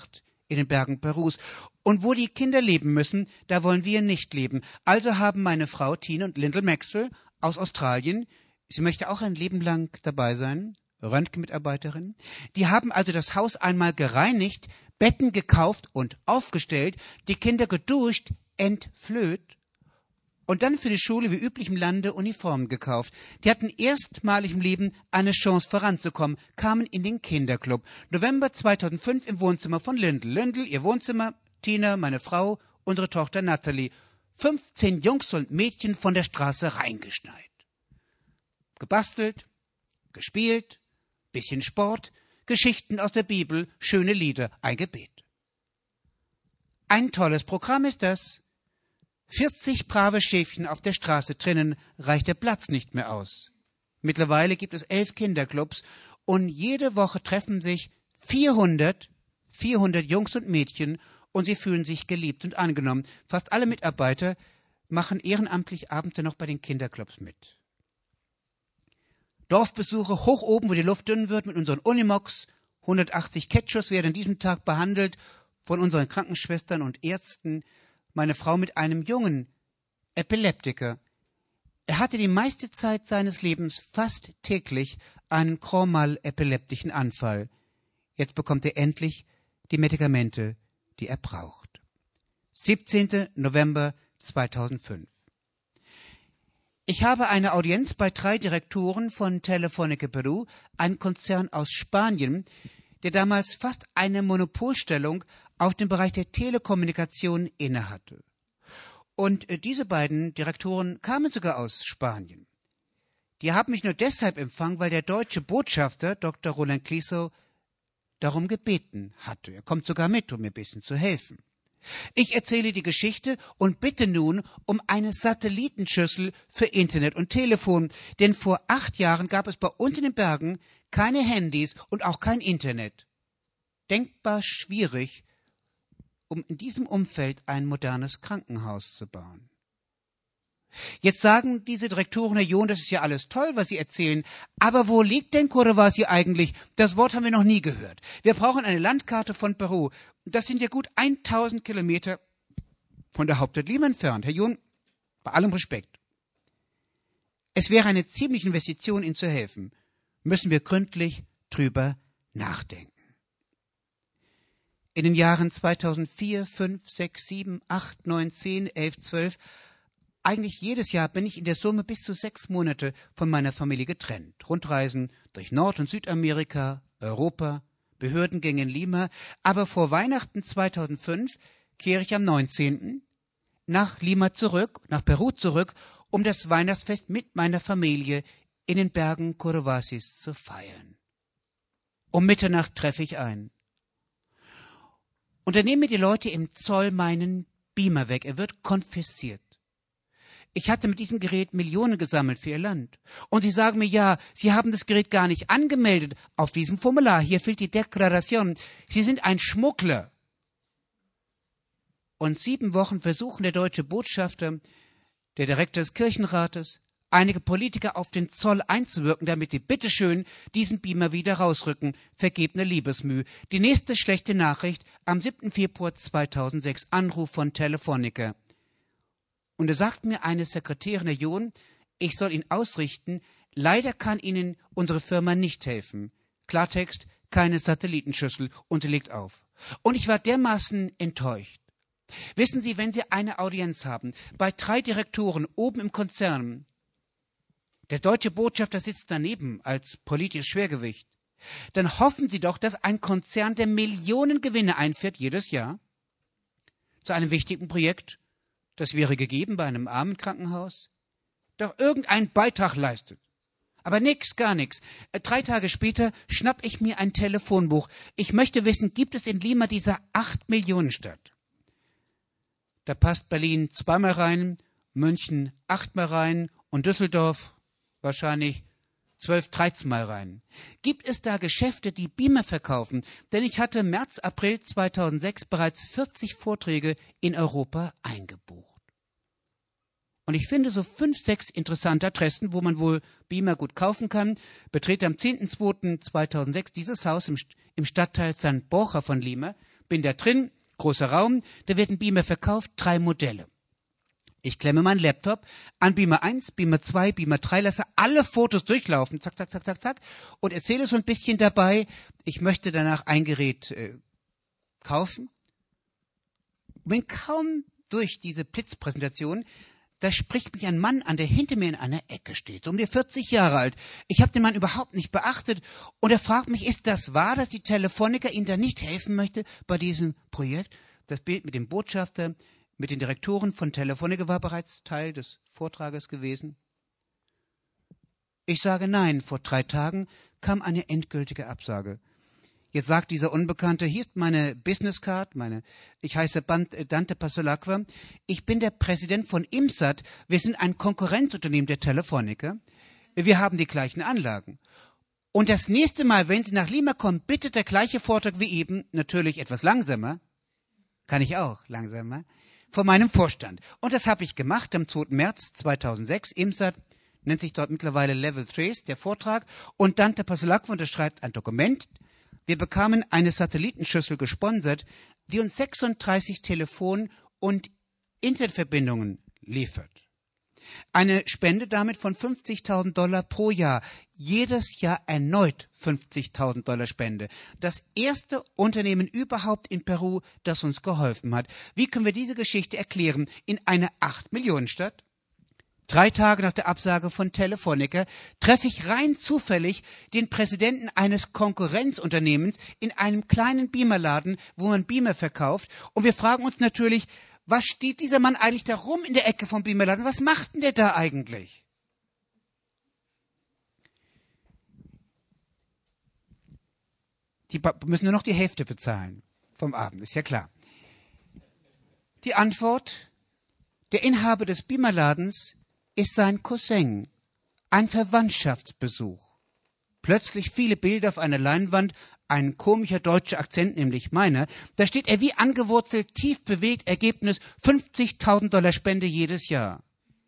in den Bergen Perus. Und wo die Kinder leben müssen, da wollen wir nicht leben. Also haben meine Frau Tine und Lyndall Maxwell aus Australien, sie möchte auch ein Leben lang dabei sein, Röntgenmitarbeiterin, die haben also das Haus einmal gereinigt, Betten gekauft und aufgestellt, die Kinder geduscht, entflöht und dann für die Schule wie üblich im Lande Uniformen gekauft. Die hatten erstmalig im Leben eine Chance voranzukommen, kamen in den Kinderclub. November 2005 im Wohnzimmer von Lyndall. Lyndall, ihr Wohnzimmer, Tina, meine Frau, unsere Tochter Natalie. 15 Jungs und Mädchen von der Straße reingeschneit. Gebastelt, gespielt, bisschen Sport, Geschichten aus der Bibel, schöne Lieder, ein Gebet. Ein tolles Programm ist das. 40 brave Schäfchen auf der Straße drinnen reicht der Platz nicht mehr aus. Mittlerweile gibt es 11 Kinderclubs und jede Woche treffen sich 400 Jungs und Mädchen und sie fühlen sich geliebt und angenommen. Fast alle Mitarbeiter machen ehrenamtlich abends noch bei den Kinderclubs mit. Dorfbesuche hoch oben, wo die Luft dünn wird, mit unseren Unimogs. 180 Ketchus werden an diesem Tag behandelt von unseren Krankenschwestern und Ärzten. Meine Frau mit einem jungen Epileptiker. Er hatte die meiste Zeit seines Lebens fast täglich einen chromal-epileptischen Anfall. Jetzt bekommt er endlich die Medikamente, die er braucht. 17. November 2005. Ich habe eine Audienz bei 3 Direktoren von Telefónica Peru, einem Konzern aus Spanien, der damals fast eine Monopolstellung auf dem Bereich der Telekommunikation innehatte. Und diese beiden Direktoren kamen sogar aus Spanien. Die haben mich nur deshalb empfangen, weil der deutsche Botschafter, Dr. Roland Clissow, darum gebeten hatte. Er kommt sogar mit, um mir ein bisschen zu helfen. Ich erzähle die Geschichte und bitte nun um eine Satellitenschüssel für Internet und Telefon, denn vor 8 Jahren gab es bei uns in den Bergen keine Handys und auch kein Internet. Denkbar schwierig, um in diesem Umfeld ein modernes Krankenhaus zu bauen. Jetzt sagen diese Direktoren, Herr John, das ist ja alles toll, was Sie erzählen, aber wo liegt denn Cotabazi eigentlich? Das Wort haben wir noch nie gehört. Wir brauchen eine Landkarte von Peru. Das sind ja gut 1000 Kilometer von der Hauptstadt Lima entfernt. Herr John, bei allem Respekt. Es wäre eine ziemliche Investition, Ihnen zu helfen. Müssen wir gründlich drüber nachdenken. In den Jahren 2004, 5, 6, 7, 8, 9, 10, 11, 12 eigentlich jedes Jahr bin ich in der Summe bis zu 6 Monate von meiner Familie getrennt. Rundreisen durch Nord- und Südamerika, Europa, Behördengänge in Lima. Aber vor Weihnachten 2005 kehre ich am 19. nach Lima zurück, nach Peru zurück, um das Weihnachtsfest mit meiner Familie in den Bergen Cotabazi zu feiern. Um Mitternacht treffe ich ein. Und dann nehmen mir die Leute im Zoll meinen Beamer weg. Er wird konfisziert. Ich hatte mit diesem Gerät Millionen gesammelt für Ihr Land. Und Sie sagen mir, ja, Sie haben das Gerät gar nicht angemeldet auf diesem Formular. Hier fehlt die Deklaration. Sie sind ein Schmuggler. Und 7 Wochen versuchen der deutsche Botschafter, der Direktor des Kirchenrates, einige Politiker auf den Zoll einzuwirken, damit sie bitteschön diesen Beamer wieder rausrücken. Vergebene Liebesmüh. Die nächste schlechte Nachricht am 7. Februar 2006. Anruf von Telefónica. Und da sagt mir eine Sekretärin, Herr John, ich soll ihn ausrichten, leider kann Ihnen unsere Firma nicht helfen. Klartext, keine Satellitenschüssel, und sie legt auf. Und ich war dermaßen enttäuscht. Wissen Sie, wenn Sie eine Audienz haben, bei 3 Direktoren oben im Konzern, der deutsche Botschafter sitzt daneben als politisches Schwergewicht, dann hoffen Sie doch, dass ein Konzern, der Millionen Gewinne einfährt jedes Jahr, zu einem wichtigen Projekt, das wäre gegeben bei einem Armenkrankenhaus, doch irgendeinen Beitrag leistet. Aber nix, gar nichts. 3 Tage später schnapp ich mir ein Telefonbuch. Ich möchte wissen, gibt es in Lima diese 8-Millionen-Stadt? Da passt Berlin 2-mal rein, München 8-mal rein und Düsseldorf wahrscheinlich 12, 13-mal rein. Gibt es da Geschäfte, die Beamer verkaufen? Denn ich hatte März, April 2006 bereits 40 Vorträge in Europa eingebucht. Und ich finde so 5, 6 interessante Adressen, wo man wohl Beamer gut kaufen kann. Betrete am 10.02.2006 dieses Haus im Stadtteil San Borja von Lima. bin da drin, großer Raum, da wird ein Beamer verkauft, 3 Modelle. Ich klemme meinen Laptop an Beamer 1, Beamer 2, Beamer 3, lasse alle Fotos durchlaufen, zack, zack, zack, zack, zack, und erzähle so ein bisschen dabei, ich möchte danach ein Gerät kaufen. Bin kaum durch diese Blitzpräsentation, da spricht mich ein Mann an, der hinter mir in einer Ecke steht, so um die 40 Jahre alt. Ich habe den Mann überhaupt nicht beachtet und er fragt mich, ist das wahr, dass die Telefoniker Ihnen da nicht helfen möchte bei diesem Projekt? Das Bild mit dem Botschafter, mit den Direktoren von Telefonica war bereits Teil des Vortrages gewesen. Ich sage nein, vor 3 Tagen kam eine endgültige Absage. Jetzt sagt dieser Unbekannte, hier ist meine Businesscard, ich heiße Dante Passolacqua, ich bin der Präsident von IMSAT, wir sind ein Konkurrenzunternehmen der Telefonica, wir haben die gleichen Anlagen. Und das nächste Mal, wenn Sie nach Lima kommen, bitte der gleiche Vortrag wie eben, natürlich etwas langsamer, kann ich auch langsamer, vor meinem Vorstand. Und das habe ich gemacht am 2. März 2006, IMSAT, nennt sich dort mittlerweile Level 3, der Vortrag, und Dante Passolacqua unterschreibt ein Dokument. Wir bekamen eine Satellitenschüssel gesponsert, die uns 36 Telefon- und Internetverbindungen liefert. Eine Spende damit von $50.000 pro Jahr. Jedes Jahr erneut $50.000 Spende. Das erste Unternehmen überhaupt in Peru, das uns geholfen hat. Wie können wir diese Geschichte erklären? In einer 8-Millionen-Stadt? 3 Tage nach der Absage von Telefonica treffe ich rein zufällig den Präsidenten eines Konkurrenzunternehmens in einem kleinen Beamerladen, wo man Beamer verkauft. Und wir fragen uns natürlich, was steht dieser Mann eigentlich da rum in der Ecke vom Beamerladen? Was macht denn der da eigentlich? Die müssen nur noch die Hälfte bezahlen vom Abend, ist ja klar. Die Antwort, der Inhaber des Beamerladens ist sein Cousin, ein Verwandtschaftsbesuch. Plötzlich viele Bilder auf einer Leinwand, ein komischer deutscher Akzent, nämlich meiner. Da steht er wie angewurzelt, tief bewegt, Ergebnis $50.000 Spende jedes Jahr.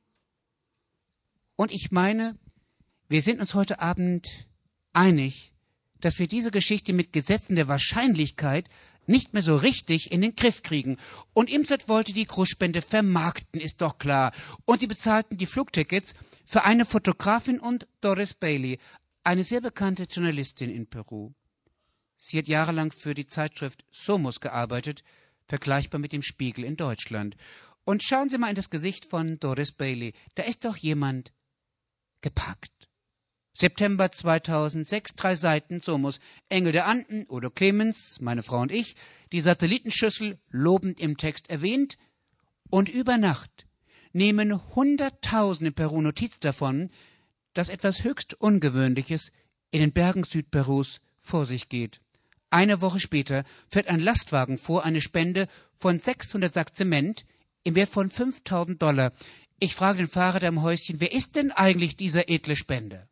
Und ich meine, wir sind uns heute Abend einig, dass wir diese Geschichte mit Gesetzen der Wahrscheinlichkeit nicht mehr so richtig in den Griff kriegen. Und IMSAT wollte die Großspende vermarkten, ist doch klar. Und sie bezahlten die Flugtickets für eine Fotografin und Doris Bailey, eine sehr bekannte Journalistin in Peru. Sie hat jahrelang für die Zeitschrift Somos gearbeitet, vergleichbar mit dem Spiegel in Deutschland. Und schauen Sie mal in das Gesicht von Doris Bailey. Da ist doch jemand gepackt. September 2006, 3 Seiten, Somos, Engel der Anden, Udo Clemens, meine Frau und ich, die Satellitenschüssel lobend im Text erwähnt, und über Nacht nehmen Hunderttausende in Peru Notiz davon, dass etwas höchst Ungewöhnliches in den Bergen Südperus vor sich geht. Eine Woche später fährt ein Lastwagen vor, eine Spende von 600 Sack Zement im Wert von $5.000. Ich frage den Fahrer da im Häuschen, wer ist denn eigentlich dieser edle Spender?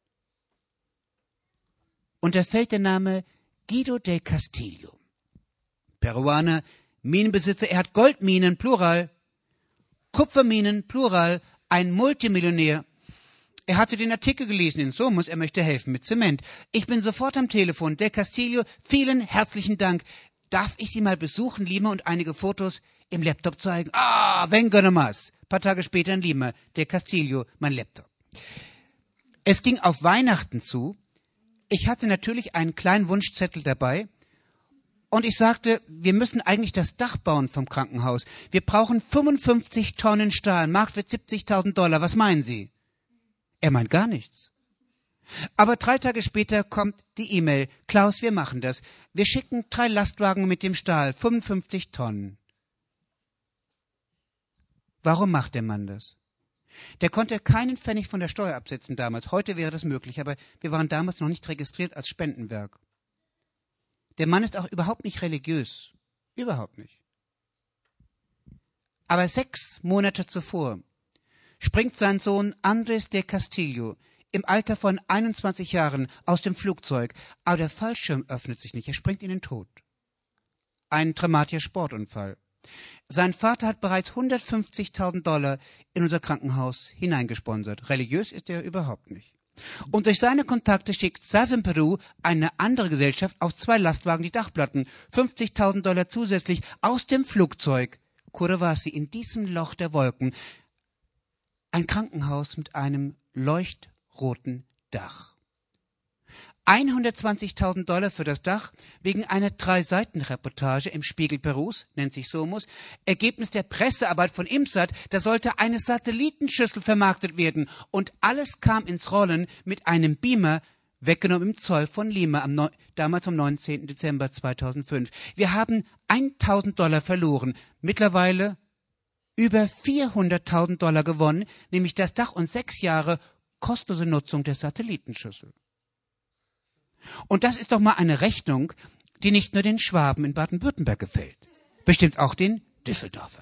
Und da fällt der Name Guido del Castillo. Peruaner, Minenbesitzer, er hat Goldminen, Plural, Kupferminen, Plural, ein Multimillionär. Er hatte den Artikel gelesen in Somos, er möchte helfen mit Zement. Ich bin sofort am Telefon. Del Castillo, vielen herzlichen Dank. Darf ich Sie mal besuchen, Lima, und einige Fotos im Laptop zeigen? Venga nomás. Ein paar Tage später in Lima, Del Castillo, mein Laptop. Es ging auf Weihnachten zu. Ich hatte natürlich einen kleinen Wunschzettel dabei und ich sagte, wir müssen eigentlich das Dach bauen vom Krankenhaus. Wir brauchen 55 Tonnen Stahl, Marktwert $70.000. Was meinen Sie? Er meint gar nichts. Aber 3 Tage später kommt die E-Mail. Klaus, wir machen das. Wir schicken 3 Lastwagen mit dem Stahl, 55 Tonnen. Warum macht der Mann das? Der konnte keinen Pfennig von der Steuer absetzen damals. Heute wäre das möglich, aber wir waren damals noch nicht registriert als Spendenwerk. Der Mann ist auch überhaupt nicht religiös. Überhaupt nicht. Aber 6 Monate zuvor springt sein Sohn Andrés del Castillo im Alter von 21 Jahren aus dem Flugzeug, aber der Fallschirm öffnet sich nicht, er springt in den Tod. Ein dramatischer Sportunfall. Sein Vater hat bereits $150.000 in unser Krankenhaus hineingesponsert. Religiös ist er überhaupt nicht. Und durch seine Kontakte schickt Sazan Peru eine andere Gesellschaft auf 2 Lastwagen die Dachplatten, $50.000 zusätzlich aus dem Flugzeug Curavasi in diesem Loch der Wolken. Ein Krankenhaus mit einem leuchtroten Dach. $120.000 für das Dach wegen einer 3-Seiten-Reportage im Spiegel Perus, nennt sich Somos. Ergebnis der Pressearbeit von IMSAT, da sollte eine Satellitenschüssel vermarktet werden. Und alles kam ins Rollen mit einem Beamer, weggenommen im Zoll von Lima, damals am 19. Dezember 2005. Wir haben $1.000 verloren, mittlerweile über $400.000 gewonnen, nämlich das Dach und 6 Jahre kostenlose Nutzung der Satellitenschüssel. Und das ist doch mal eine Rechnung, die nicht nur den Schwaben in Baden-Württemberg gefällt, bestimmt auch den Düsseldorfern.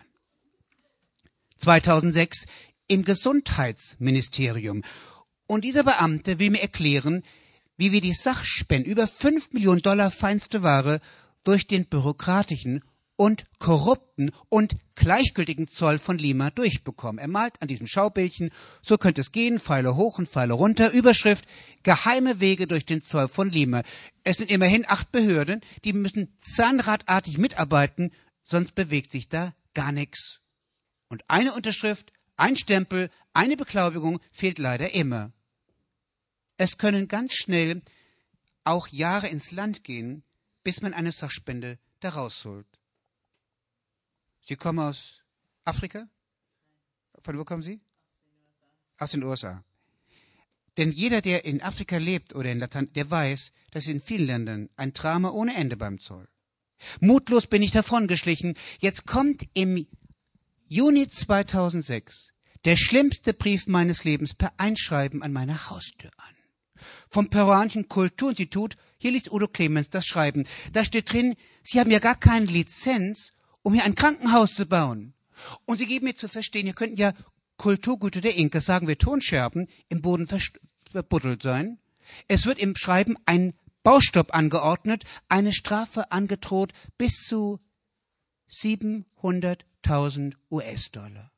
2006 im Gesundheitsministerium. Und dieser Beamte will mir erklären, wie wir die Sachspenden, über $5 Millionen feinste Ware, durch den bürokratischen und korrupten und gleichgültigen Zoll von Lima durchbekommen. Er malt an diesem Schaubildchen, so könnte es gehen, Pfeile hoch und Pfeile runter, Überschrift, geheime Wege durch den Zoll von Lima. Es sind immerhin 8 Behörden, die müssen zahnradartig mitarbeiten, sonst bewegt sich da gar nichts. Und eine Unterschrift, ein Stempel, eine Beglaubigung fehlt leider immer. Es können ganz schnell auch Jahre ins Land gehen, bis man eine Sachspende da rausholt. Sie kommen aus Afrika? Von wo kommen Sie? Aus den USA. Denn jeder, der in Afrika lebt oder in Latein, der weiß, dass in vielen Ländern ein Drama ohne Ende beim Zoll. Mutlos bin ich davongeschlichen. Jetzt kommt im Juni 2006 der schlimmste Brief meines Lebens per Einschreiben an meine Haustür an. Vom peruanischen Kulturinstitut, hier liest Udo Clemens das Schreiben. Da steht drin, Sie haben ja gar keine Lizenz, um hier ein Krankenhaus zu bauen. Und Sie geben mir zu verstehen, hier könnten ja Kulturgüter der Inkas, sagen wir Tonscherben, im Boden verbuddelt sein. Es wird im Schreiben ein Baustopp angeordnet, eine Strafe angedroht bis zu 700.000 US-Dollar.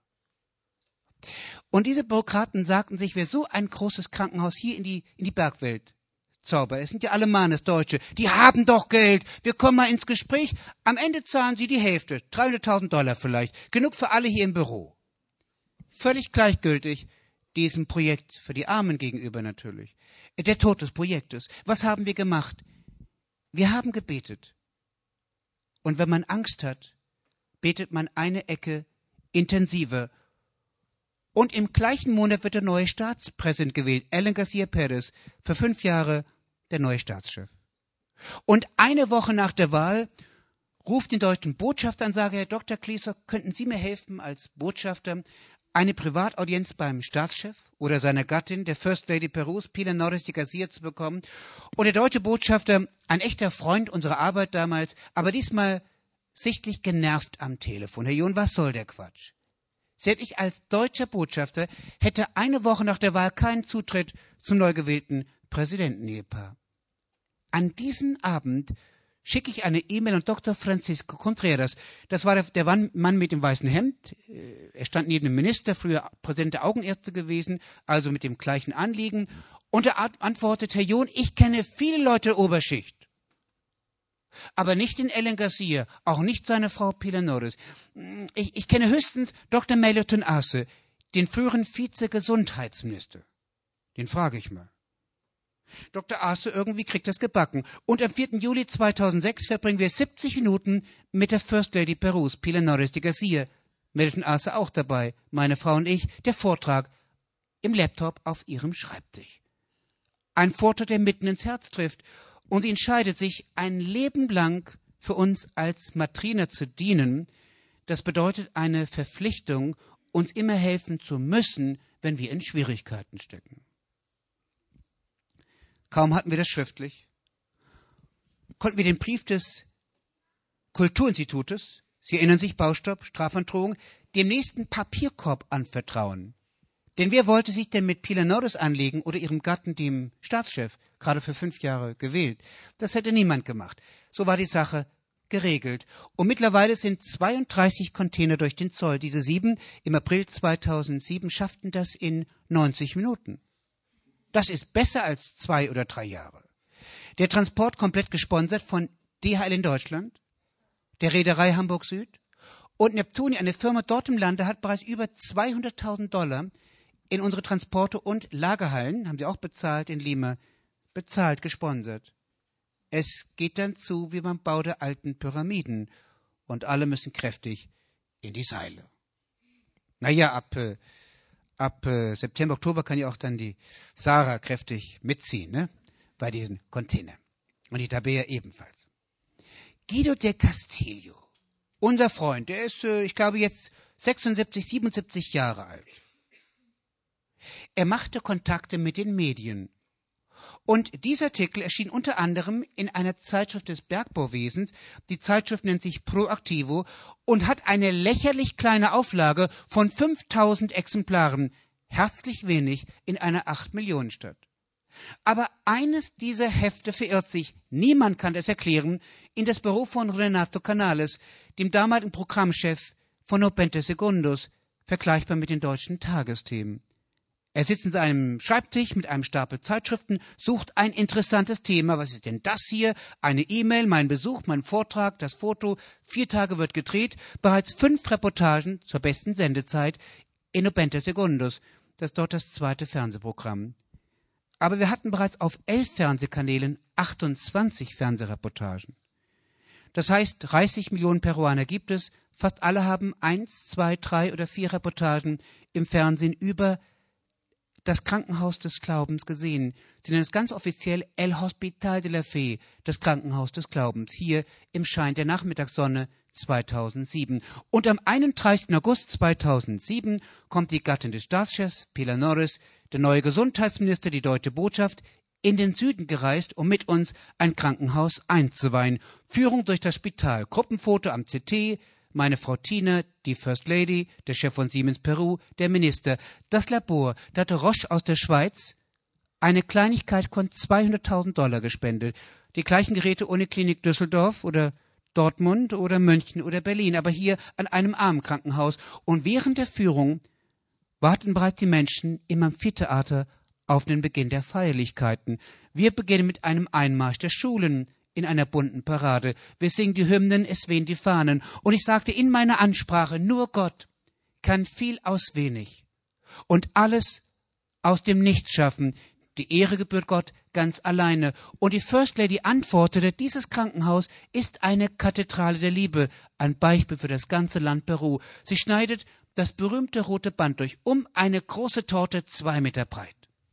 Und diese Bürokraten sagten sich, wer so ein großes Krankenhaus hier in die Bergwelt zaubert, es sind ja alle Mannes Deutsche, die haben doch Geld, wir kommen mal ins Gespräch, am Ende zahlen sie die Hälfte, $300.000 vielleicht, genug für alle hier im Büro. Völlig gleichgültig diesem Projekt für die Armen gegenüber natürlich. Der Tod des Projektes. Was haben wir gemacht? Wir haben gebetet. Und wenn man Angst hat, betet man eine Ecke intensiver. Und im gleichen Monat wird der neue Staatspräsident gewählt, Alan Garcia Perez, für 5 Jahre der neue Staatschef. Und eine Woche nach der Wahl ruft den deutschen Botschafter an, sage, Herr Dr. Klieser, könnten Sie mir helfen als Botschafter, eine Privataudienz beim Staatschef oder seiner Gattin, der First Lady Perus, Pilar Norris de Garcia, zu bekommen. Und der deutsche Botschafter, ein echter Freund unserer Arbeit damals, aber diesmal sichtlich genervt am Telefon. Herr John, was soll der Quatsch? Selbst ich als deutscher Botschafter hätte eine Woche nach der Wahl keinen Zutritt zum neu gewählten Präsidentenehepaar. An diesem Abend schicke ich eine E-Mail an Dr. Francisco Contreras. Das war der Mann mit dem weißen Hemd. Er stand neben dem Minister, früher Präsident der Augenärzte gewesen, also mit dem gleichen Anliegen. Und er antwortet, Herr John, ich kenne viele Leute der Oberschicht. Aber nicht den Alan Garcia, auch nicht seine Frau Pilar Norris. Ich kenne höchstens Dr. Melton Arce, den früheren Vize-Gesundheitsminister. Den frage ich mal. Dr. Arce irgendwie kriegt das gebacken. Und am 4. Juli 2006 verbringen wir 70 Minuten mit der First Lady Perus, Pilar Norris de Garcia. Melton Arce auch dabei, meine Frau und ich, der Vortrag im Laptop auf ihrem Schreibtisch. Ein Vortrag, der mitten ins Herz trifft. Und sie entscheidet sich, ein Leben lang für uns als Matrina zu dienen. Das bedeutet eine Verpflichtung, uns immer helfen zu müssen, wenn wir in Schwierigkeiten stecken. Kaum hatten wir das schriftlich, konnten wir den Brief des Kulturinstitutes, Sie erinnern sich, Baustopp, Strafandrohung, dem nächsten Papierkorb anvertrauen. Denn wer wollte sich denn mit Pilar Norris anlegen oder ihrem Gatten, dem Staatschef, gerade für 5 Jahre gewählt? Das hätte niemand gemacht. So war die Sache geregelt. Und mittlerweile sind 32 Container durch den Zoll. Diese 7 im April 2007 schafften das in 90 Minuten. Das ist besser als 2 oder 3 Jahre. Der Transport komplett gesponsert von DHL in Deutschland, der Reederei Hamburg Süd und Neptuni, eine Firma dort im Lande, hat bereits über $200.000 in unsere Transporte und Lagerhallen, haben sie auch bezahlt in Lima, bezahlt, gesponsert. Es geht dann zu wie beim Bau der alten Pyramiden und alle müssen kräftig in die Seile. Naja, ab September, Oktober kann ja auch dann die Sarah kräftig mitziehen, ne? Bei diesen Containern. Und die Tabea ebenfalls. Guido del Castillo, unser Freund, der ist, ich glaube, jetzt 76, 77 Jahre alt. Er machte Kontakte mit den Medien. Und dieser Artikel erschien unter anderem in einer Zeitschrift des Bergbauwesens. Die Zeitschrift nennt sich Proactivo und hat eine lächerlich kleine Auflage von 5.000 Exemplaren. Herzlich wenig in einer 8-Millionen-Stadt. Aber eines dieser Hefte verirrt sich, niemand kann es erklären, in das Büro von Renato Canales, dem damaligen Programmchef von 90 Segundos, vergleichbar mit den deutschen Tagesthemen. Er sitzt in seinem Schreibtisch mit einem Stapel Zeitschriften, sucht ein interessantes Thema. Was ist denn das hier? Eine E-Mail, mein Besuch, mein Vortrag, das Foto. 4 Tage wird gedreht. Bereits 5 Reportagen zur besten Sendezeit in 90 Segundos. Das ist dort das 2. Fernsehprogramm. Aber wir hatten bereits auf 11 Fernsehkanälen 28 Fernsehreportagen. Das heißt, 30 Millionen Peruaner gibt es. Fast alle haben 1, 2, 3 oder 4 Reportagen im Fernsehen über das Krankenhaus des Glaubens gesehen. Sie nennen es ganz offiziell El Hospital de la Fe, das Krankenhaus des Glaubens, hier im Schein der Nachmittagssonne 2007. Und am 31. August 2007 kommt die Gattin des Staatschefs, Pilar Norris, der neue Gesundheitsminister, die Deutsche Botschaft, in den Süden gereist, um mit uns ein Krankenhaus einzuweihen. Führung durch das Spital, Gruppenfoto am CT, meine Frau Tina, die First Lady, der Chef von Siemens Peru, der Minister. Das Labor, da hatte Roche aus der Schweiz eine Kleinigkeit von $200.000 gespendet. Die gleichen Geräte Uniklinik Düsseldorf oder Dortmund oder München oder Berlin, aber hier an einem Armenkrankenhaus. Und während der Führung warten bereits die Menschen im Amphitheater auf den Beginn der Feierlichkeiten. Wir beginnen mit einem Einmarsch der Schulen in einer bunten Parade. Wir singen die Hymnen, es wehen die Fahnen. Und ich sagte in meiner Ansprache, nur Gott kann viel aus wenig und alles aus dem Nichts schaffen. Die Ehre gebührt Gott ganz alleine. Und die First Lady antwortete, dieses Krankenhaus ist eine Kathedrale der Liebe, ein Beispiel für das ganze Land Peru. Sie schneidet das berühmte rote Band durch, um eine große Torte 2 Meter breit.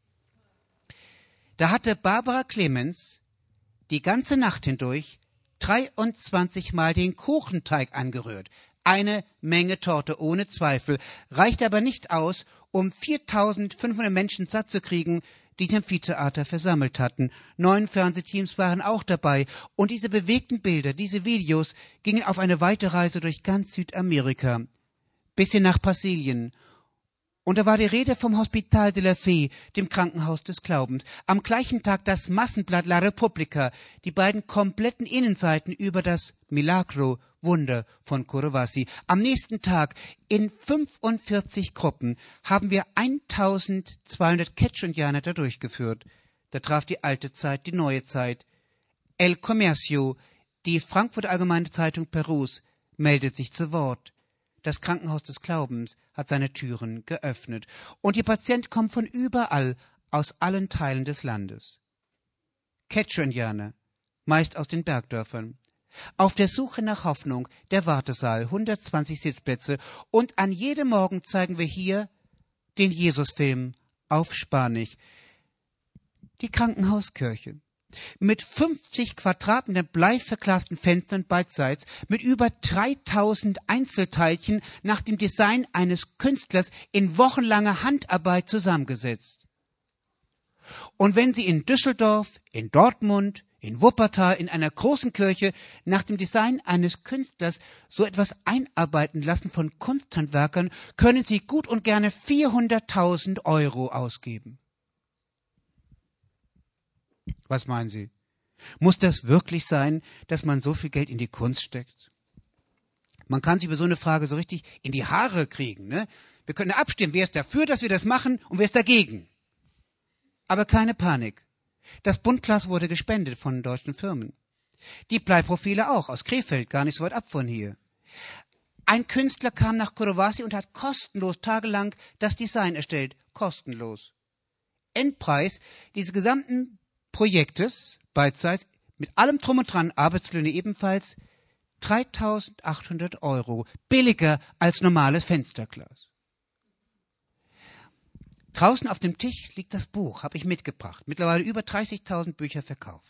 Da hatte Barbara Clemens die ganze Nacht hindurch 23 Mal den Kuchenteig angerührt. Eine Menge Torte, ohne Zweifel, reicht aber nicht aus, um 4.500 Menschen satt zu kriegen, die sich im Amphitheater versammelt hatten. 9 Fernsehteams waren auch dabei. Und diese bewegten Bilder, diese Videos gingen auf eine weite Reise durch ganz Südamerika, bis hin nach Brasilien. Und da war die Rede vom Hospital de la Fe, dem Krankenhaus des Glaubens. Am gleichen Tag das Massenblatt La Repubblica, die beiden kompletten Innenseiten über das Milagro, Wunder von Corovasi. Am nächsten Tag in 45 Gruppen haben wir 1200 Quechua-Indianer da durchgeführt. Da traf die alte Zeit, die neue Zeit. El Comercio, die Frankfurter Allgemeine Zeitung Perus, meldet sich zu Wort. Das Krankenhaus des Glaubens hat seine Türen geöffnet. Und die Patienten kommen von überall, aus allen Teilen des Landes. Quechua-Indianer, meist aus den Bergdörfern. Auf der Suche nach Hoffnung, der Wartesaal, 120 Sitzplätze. Und an jedem Morgen zeigen wir hier den Jesusfilm auf Spanisch. Die Krankenhauskirche. Mit 50 Quadratmetern bleiverglasten Fenstern beidseits, mit über 3000 Einzelteilchen nach dem Design eines Künstlers in wochenlanger Handarbeit zusammengesetzt. Und wenn Sie in Düsseldorf, in Dortmund, in Wuppertal, in einer großen Kirche nach dem Design eines Künstlers so etwas einarbeiten lassen von Kunsthandwerkern, können Sie gut und gerne 400.000 € ausgeben. Was meinen Sie? Muss das wirklich sein, dass man so viel Geld in die Kunst steckt? Man kann sich über so eine Frage so richtig in die Haare kriegen, ne? Wir können abstimmen, wer ist dafür, dass wir das machen und wer ist dagegen. Aber keine Panik. Das Buntglas wurde gespendet von deutschen Firmen. Die Bleiprofile auch, aus Krefeld, gar nicht so weit ab von hier. Ein Künstler kam nach Kotowasi und hat kostenlos tagelang das Design erstellt. Kostenlos. Endpreis dieses gesamten Projektes, beidseits, mit allem Drum und Dran, Arbeitslöhne ebenfalls, 3.800 €. Billiger als normales Fensterglas. Draußen auf dem Tisch liegt das Buch, habe ich mitgebracht. Mittlerweile über 30.000 Bücher verkauft.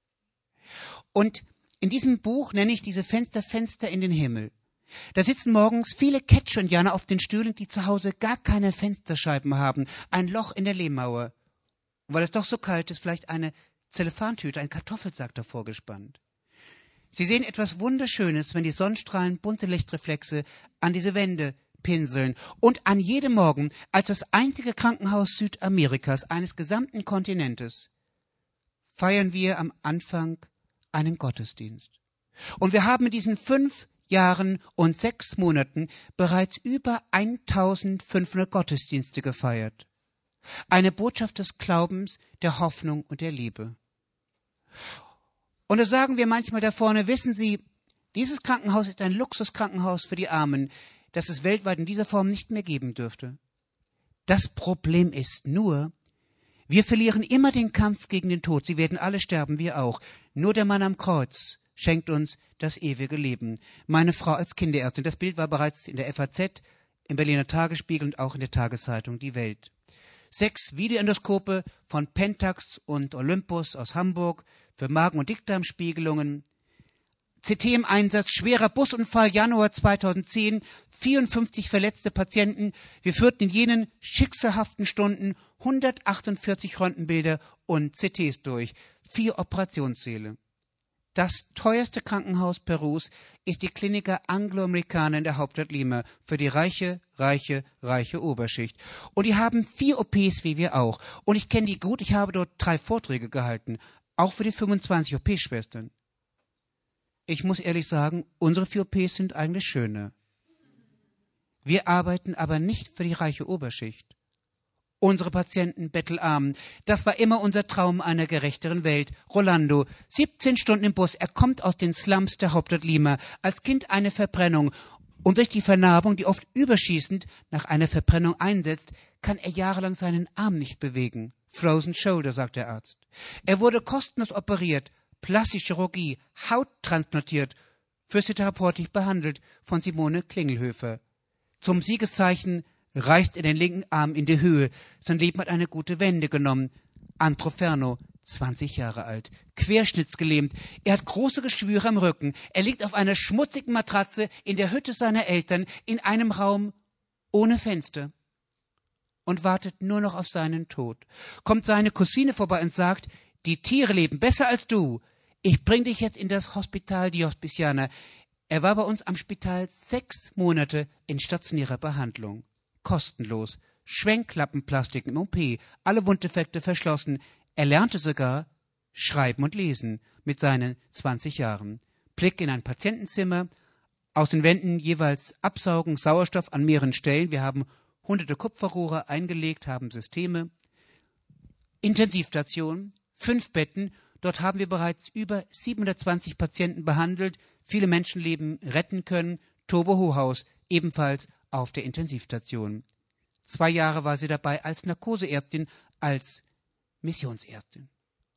Und in diesem Buch nenne ich diese Fenster in den Himmel. Da sitzen morgens viele Quechua-Indianer auf den Stühlen, die zu Hause gar keine Fensterscheiben haben, ein Loch in der Lehmmauer. Und weil es doch so kalt ist, vielleicht eine Zellophantüte, ein Kartoffelsack davor gespannt. Sie sehen etwas Wunderschönes, wenn die Sonnenstrahlen bunte Lichtreflexe an diese Wände pinseln. Und an jedem Morgen, als das einzige Krankenhaus Südamerikas, eines gesamten Kontinentes, feiern wir am Anfang einen Gottesdienst. Und wir haben in diesen 5 Jahren und 6 Monaten bereits über 1.500 Gottesdienste gefeiert. Eine Botschaft des Glaubens, der Hoffnung und der Liebe. Und da sagen wir manchmal da vorne, wissen Sie, dieses Krankenhaus ist ein Luxuskrankenhaus für die Armen, das es weltweit in dieser Form nicht mehr geben dürfte. Das Problem ist nur, wir verlieren immer den Kampf gegen den Tod. Sie werden alle sterben, wir auch. Nur der Mann am Kreuz schenkt uns das ewige Leben. Meine Frau als Kinderärztin, das Bild war bereits in der FAZ, im Berliner Tagesspiegel und auch in der Tageszeitung Die Welt. 6 Videoendoskope von Pentax und Olympus aus Hamburg für Magen- und Dickdarmspiegelungen. CT im Einsatz, schwerer Busunfall, Januar 2010, 54 verletzte Patienten. Wir führten in jenen schicksalhaften Stunden 148 Röntgenbilder und CTs durch, 4 Operationssäle. Das teuerste Krankenhaus Perus ist die Clinica Anglo-Americana in der Hauptstadt Lima für die reiche Oberschicht. Und die haben 4 OPs wie wir auch. Und ich kenne die gut, ich habe dort 3 Vorträge gehalten, auch für die 25 OP-Schwestern. Ich muss ehrlich sagen, unsere 4 OPs sind eigentlich schöner. Wir arbeiten aber nicht für die reiche Oberschicht. Unsere Patienten bettelarm. Das war immer unser Traum einer gerechteren Welt. Rolando, 17 Stunden im Bus. Er kommt aus den Slums der Hauptstadt Lima. Als Kind eine Verbrennung. Und durch die Vernarbung, die oft überschießend nach einer Verbrennung einsetzt, kann er jahrelang seinen Arm nicht bewegen. Frozen Shoulder, sagt der Arzt. Er wurde kostenlos operiert, plastische Chirurgie, Haut transplantiert, physiotherapeutisch behandelt von Simone Klingelhöfer. Zum Siegeszeichen reißt er den linken Arm in die Höhe. Sein Leben hat eine gute Wende genommen. Antroferno, 20 Jahre alt, querschnittsgelähmt. Er hat große Geschwüre am Rücken. Er liegt auf einer schmutzigen Matratze in der Hütte seiner Eltern in einem Raum ohne Fenster und wartet nur noch auf seinen Tod. Kommt seine Cousine vorbei und sagt, die Tiere leben besser als du. Ich bring dich jetzt in das Hospital die Hospiciana. Er war bei uns am Spital 6 Monate in stationärer Behandlung. Kostenlos. Schwenkklappenplastik im OP, alle Wunddefekte verschlossen. Er lernte sogar Schreiben und Lesen mit seinen 20 Jahren. Blick in ein Patientenzimmer, aus den Wänden jeweils Absaugen, Sauerstoff an mehreren Stellen. Wir haben hunderte Kupferrohre eingelegt, haben Systeme. Intensivstation, 5 Betten. Dort haben wir bereits über 720 Patienten behandelt, viele Menschenleben retten können. Tobo Hohaus, ebenfalls auf der Intensivstation. 2 Jahre war sie dabei als Narkoseärztin, als Missionsärztin.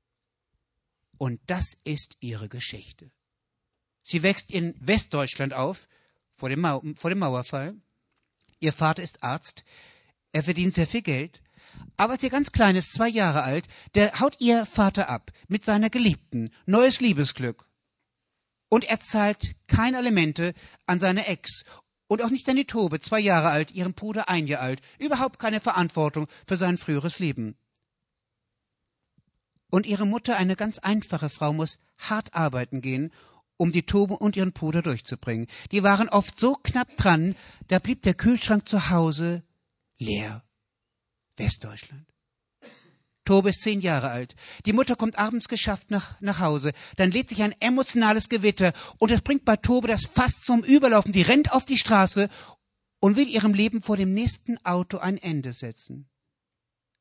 Und das ist ihre Geschichte. Sie wächst in Westdeutschland auf, vor dem Mauerfall. Ihr Vater ist Arzt, er verdient sehr viel Geld. Aber als ihr ganz klein ist, 2 Jahre alt, der haut ihr Vater ab mit seiner Geliebten. Neues Liebesglück. Und er zahlt keine Alimente an seine Ex. Und auch nicht an die Tobe, 2 Jahre alt, ihren Bruder 1 Jahr alt. Überhaupt keine Verantwortung für sein früheres Leben. Und ihre Mutter, eine ganz einfache Frau, muss hart arbeiten gehen, um die Tobe und ihren Bruder durchzubringen. Die waren oft so knapp dran, da blieb der Kühlschrank zu Hause leer. Westdeutschland. Tobe ist 10 Jahre alt. Die Mutter kommt abends geschafft nach Hause. Dann lädt sich ein emotionales Gewitter und es bringt bei Tobe das Fass zum Überlaufen. Sie rennt auf die Straße und will ihrem Leben vor dem nächsten Auto ein Ende setzen.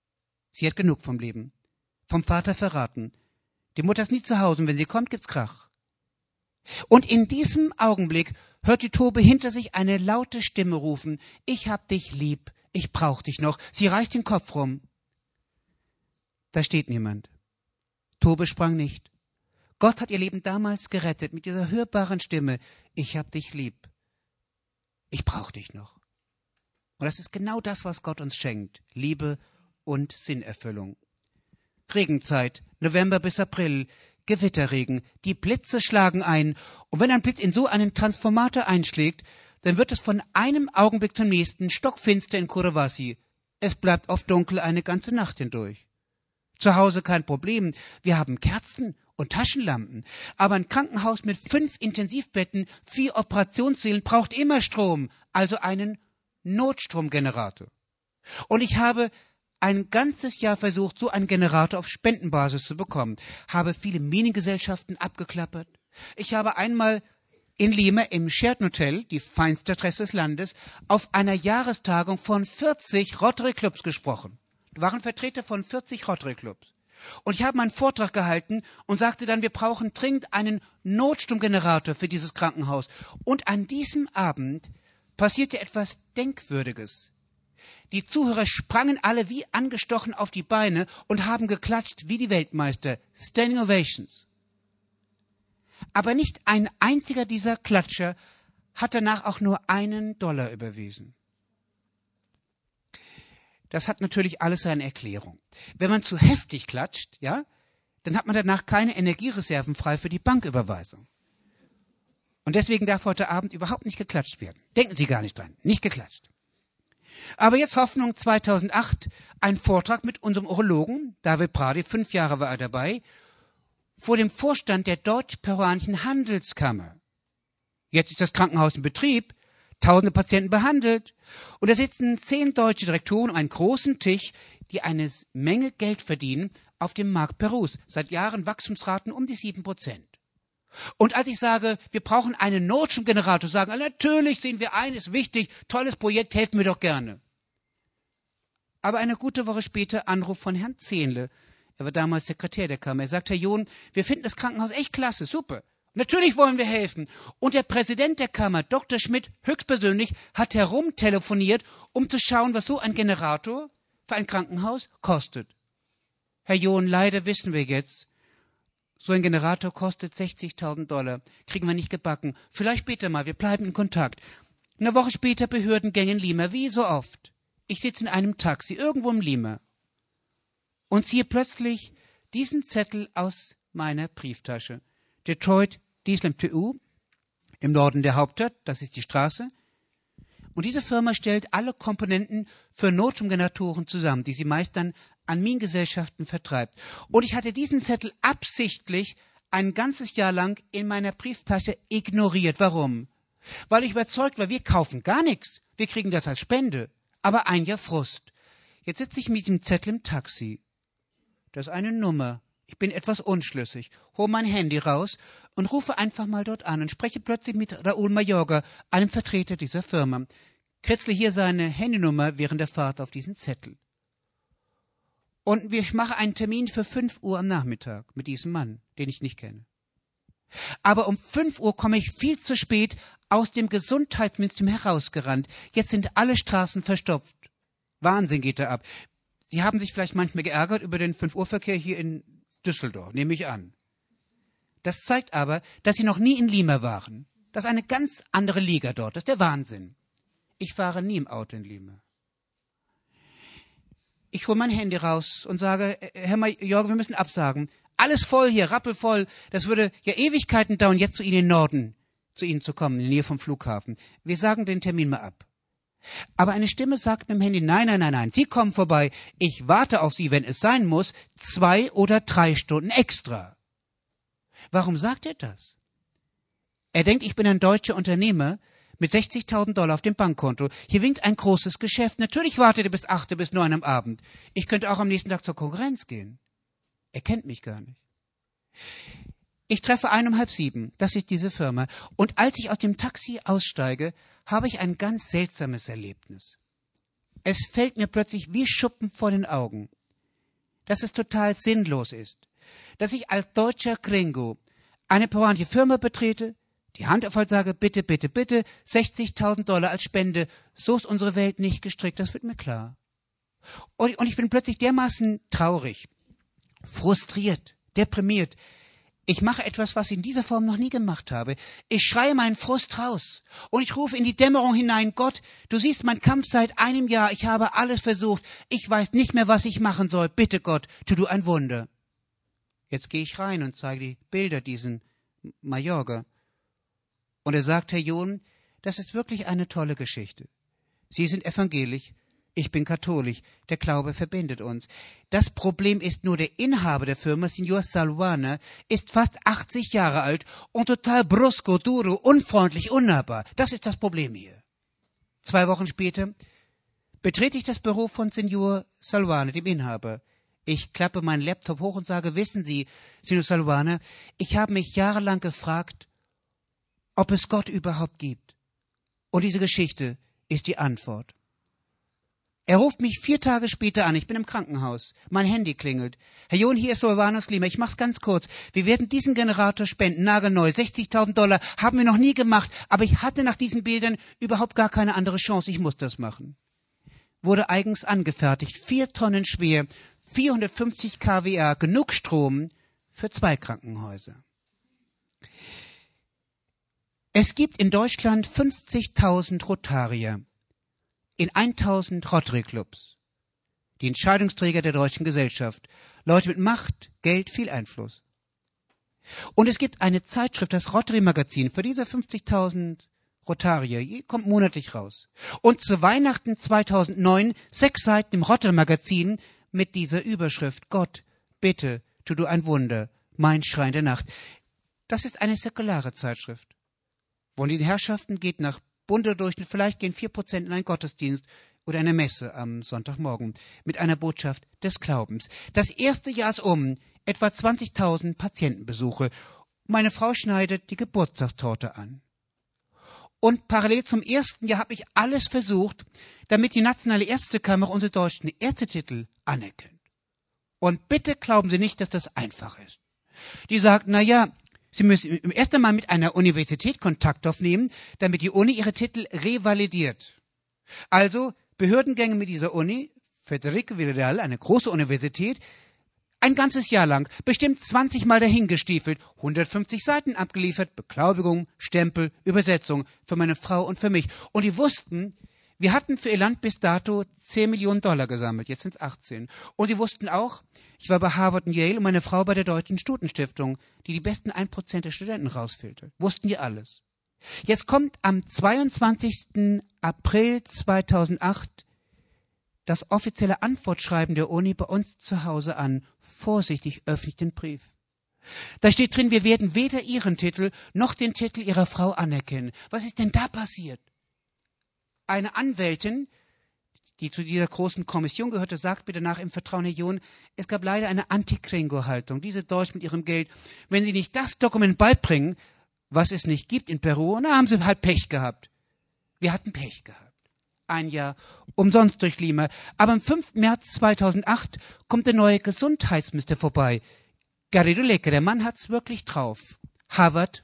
Sie hat genug vom Leben. Vom Vater verraten. Die Mutter ist nie zu Hause und wenn sie kommt, gibt's Krach. Und in diesem Augenblick hört die Tobe hinter sich eine laute Stimme rufen, ich hab dich lieb, ich brauch dich noch. Sie reißt den Kopf rum. Da steht niemand. Tobe sprang nicht. Gott hat ihr Leben damals gerettet mit dieser hörbaren Stimme, ich hab dich lieb, ich brauch dich noch. Und das ist genau das, was Gott uns schenkt, Liebe und Sinnerfüllung. Regenzeit, November bis April, Gewitterregen, die Blitze schlagen ein. Und wenn ein Blitz in so einen Transformator einschlägt, dann wird es von einem Augenblick zum nächsten stockfinster in Courvasi. Es bleibt oft dunkel eine ganze Nacht hindurch. Zu Hause kein Problem. Wir haben Kerzen und Taschenlampen. Aber ein Krankenhaus mit 5 Intensivbetten, 4 Operationssälen braucht immer Strom, also einen Notstromgenerator. Und ich habe ein ganzes Jahr versucht, so einen Generator auf Spendenbasis zu bekommen. Habe viele Minengesellschaften abgeklappert. Ich habe einmal in Lima im Sheraton Hotel, die feinste Adresse des Landes, auf einer Jahrestagung von 40 Rotary Clubs gesprochen. Da waren Vertreter von 40 Rotary Clubs. Und ich habe meinen Vortrag gehalten und sagte dann, wir brauchen dringend einen Notstromgenerator für dieses Krankenhaus. Und an diesem Abend passierte etwas Denkwürdiges. Die Zuhörer sprangen alle wie angestochen auf die Beine und haben geklatscht wie die Weltmeister. Standing Ovations. Aber nicht ein einziger dieser Klatscher hat danach auch nur $1 überwiesen. Das hat natürlich alles seine Erklärung. Wenn man zu heftig klatscht, ja, dann hat man danach keine Energiereserven frei für die Banküberweisung. Und deswegen darf heute Abend überhaupt nicht geklatscht werden. Denken Sie gar nicht dran, nicht geklatscht. Aber jetzt Hoffnung 2008, ein Vortrag mit unserem Urologen, David Pradi, 5 Jahre war er dabei, vor dem Vorstand der Deutsch-Peruanischen Handelskammer. Jetzt ist das Krankenhaus in Betrieb, tausende Patienten behandelt und da sitzen 10 deutsche Direktoren um einen großen Tisch, die eine Menge Geld verdienen auf dem Markt Perus, seit Jahren Wachstumsraten um die 7%. Und als ich sage, wir brauchen einen Notstromgenerator, sagen alle, natürlich sehen wir ein, ist wichtig, tolles Projekt, helfen wir doch gerne. Aber eine gute Woche später Anruf von Herrn Zehnle, er war damals Sekretär der Kammer, er sagt, Herr John, wir finden das Krankenhaus echt klasse, super. Natürlich wollen wir helfen. Und der Präsident der Kammer, Dr. Schmidt, höchstpersönlich, hat herumtelefoniert, um zu schauen, was so ein Generator für ein Krankenhaus kostet. Herr John, leider wissen wir jetzt, so ein Generator kostet $60.000. Kriegen wir nicht gebacken. Vielleicht später mal, wir bleiben in Kontakt. Eine Woche später Behördengänge in Lima, wie so oft. Ich sitze in einem Taxi, irgendwo in Lima. Und ziehe plötzlich diesen Zettel aus meiner Brieftasche. Detroit, Diesel MTU, im Norden der Hauptstadt, das ist die Straße. Und diese Firma stellt alle Komponenten für Notstromgeneratoren zusammen, die sie meist dann an Minengesellschaften vertreibt. Und ich hatte diesen Zettel absichtlich ein ganzes Jahr lang in meiner Brieftasche ignoriert. Warum? Weil ich überzeugt war, wir kaufen gar nichts. Wir kriegen das als Spende. Aber ein Jahr Frust. Jetzt sitze ich mit dem Zettel im Taxi. Das ist eine Nummer. Ich bin etwas unschlüssig. Hole mein Handy raus und rufe einfach mal dort an und spreche plötzlich mit Raúl Mayorga, einem Vertreter dieser Firma. Kritzle hier seine Handynummer während der Fahrt auf diesen Zettel. Und ich mache einen Termin für 5 Uhr am Nachmittag mit diesem Mann, den ich nicht kenne. Aber um 5 Uhr komme ich viel zu spät aus dem Gesundheitsministerium herausgerannt. Jetzt sind alle Straßen verstopft. Wahnsinn geht da ab. Sie haben sich vielleicht manchmal geärgert über den 5-Uhr-Verkehr hier in Düsseldorf, nehme ich an. Das zeigt aber, dass Sie noch nie in Lima waren. Das ist eine ganz andere Liga dort. Das ist der Wahnsinn. Ich fahre nie im Auto in Lima. Ich hole mein Handy raus und sage, Herr Mayorga, wir müssen absagen. Alles voll hier, rappelvoll. Das würde ja Ewigkeiten dauern, jetzt zu Ihnen in den Norden, zu Ihnen zu kommen, in der Nähe vom Flughafen. Wir sagen den Termin mal ab. Aber eine Stimme sagt mit dem Handy, nein, Sie kommen vorbei. Ich warte auf Sie, wenn es sein muss, 2 oder 3 Stunden extra. Warum sagt er das? Er denkt, ich bin ein deutscher Unternehmer mit $60.000 auf dem Bankkonto. Hier winkt ein großes Geschäft. Natürlich wartet er bis 8, bis 9 am Abend. Ich könnte auch am nächsten Tag zur Konkurrenz gehen. Er kennt mich gar nicht. Ich treffe einen um 6:30. Das ist diese Firma. Und als ich aus dem Taxi aussteige, habe ich ein ganz seltsames Erlebnis. Es fällt mir plötzlich wie Schuppen vor den Augen. dass es total sinnlos ist, dass ich als deutscher Gringo eine peruanische Firma betrete, die Hand auf Holz sage, bitte, bitte, bitte, $60.000 als Spende. So ist unsere Welt nicht gestrickt, das wird mir klar. Und ich bin plötzlich dermaßen traurig, frustriert, deprimiert. Ich mache etwas, was ich in dieser Form noch nie gemacht habe. Ich schreie meinen Frust raus und ich rufe in die Dämmerung hinein, Gott, du siehst meinen Kampf seit einem Jahr, ich habe alles versucht, ich weiß nicht mehr, was ich machen soll. Bitte Gott, tu du ein Wunder. Jetzt gehe ich rein und zeige die Bilder diesen Mayorga. Und er sagt, Herr John, das ist wirklich eine tolle Geschichte. Sie sind evangelisch, ich bin katholisch, der Glaube verbindet uns. Das Problem ist nur, der Inhaber der Firma, Signor Salwana, ist fast 80 Jahre alt und total brusco, duro, unfreundlich, unnahbar. Das ist das Problem hier. 2 Wochen später betrete ich das Büro von Signor Salwana, dem Inhaber. Ich klappe meinen Laptop hoch und sage, wissen Sie, Signor Salwana, ich habe mich jahrelang gefragt, ob es Gott überhaupt gibt. Und diese Geschichte ist die Antwort. Er ruft mich 4 Tage später an. Ich bin im Krankenhaus. Mein Handy klingelt. Herr John, hier ist Silvanus Lima. Ich mach's ganz kurz. Wir werden diesen Generator spenden. Nagelneu. $60.000 haben wir noch nie gemacht. Aber ich hatte nach diesen Bildern überhaupt gar keine andere Chance. Ich muss das machen. Wurde eigens angefertigt. 4 Tonnen schwer. 450 kWh. Genug Strom für 2 Krankenhäuser. Es gibt in Deutschland 50.000 Rotarier in 1.000 Rotary-Clubs, die Entscheidungsträger der deutschen Gesellschaft, Leute mit Macht, Geld, viel Einfluss. Und es gibt eine Zeitschrift, das Rotary-Magazin, für diese 50.000 Rotarier, die kommt monatlich raus. Und zu Weihnachten 2009 6 Seiten im Rotary-Magazin mit dieser Überschrift, Gott, bitte, tu du ein Wunder, mein Schrein der Nacht. Das ist eine säkulare Zeitschrift. Wo die Herrschaften geht nach Bundesdurchschnitt, vielleicht gehen 4% in einen Gottesdienst oder eine Messe am Sonntagmorgen mit einer Botschaft des Glaubens. Das erste Jahr ist etwa 20.000 Patientenbesuche. Meine Frau schneidet die Geburtstagstorte an. Und parallel zum ersten Jahr habe ich alles versucht, damit die Nationale Ärztekammer unsere deutschen Ärztetitel anerkennt. Und bitte glauben Sie nicht, dass das einfach ist. Die sagt, na ja, Sie müssen erst einmal mit einer Universität Kontakt aufnehmen, damit die Uni ihre Titel revalidiert. Also Behördengänge mit dieser Uni, Federico Villarreal, eine große Universität, ein ganzes Jahr lang, bestimmt 20 Mal dahingestiefelt, 150 Seiten abgeliefert, Beglaubigung, Stempel, Übersetzung für meine Frau und für mich. Und die wussten, wir hatten für ihr Land bis dato $10 Millionen gesammelt, jetzt sind es 18. Und sie wussten auch, ich war bei Harvard und Yale und meine Frau bei der Deutschen Studentenstiftung, die die besten 1% der Studenten rausfiltert. Wussten die alles. Jetzt kommt am 22. April 2008 das offizielle Antwortschreiben der Uni bei uns zu Hause an. Vorsichtig öffne ich den Brief. Da steht drin, wir werden weder Ihren Titel noch den Titel Ihrer Frau anerkennen. Was ist denn da passiert? Eine Anwältin, die zu dieser großen Kommission gehörte, sagt mir danach im Vertrauen, Herr John, es gab leider eine Anti-Kringo-Haltung. Diese Deutschen mit ihrem Geld, wenn sie nicht das Dokument beibringen, was es nicht gibt in Peru, dann haben sie halt Pech gehabt. Wir hatten Pech gehabt. Ein Jahr umsonst durch Lima. Aber am 5. März 2008 kommt der neue Gesundheitsminister vorbei. Garrido Lecke, der Mann hat's wirklich drauf. Harvard,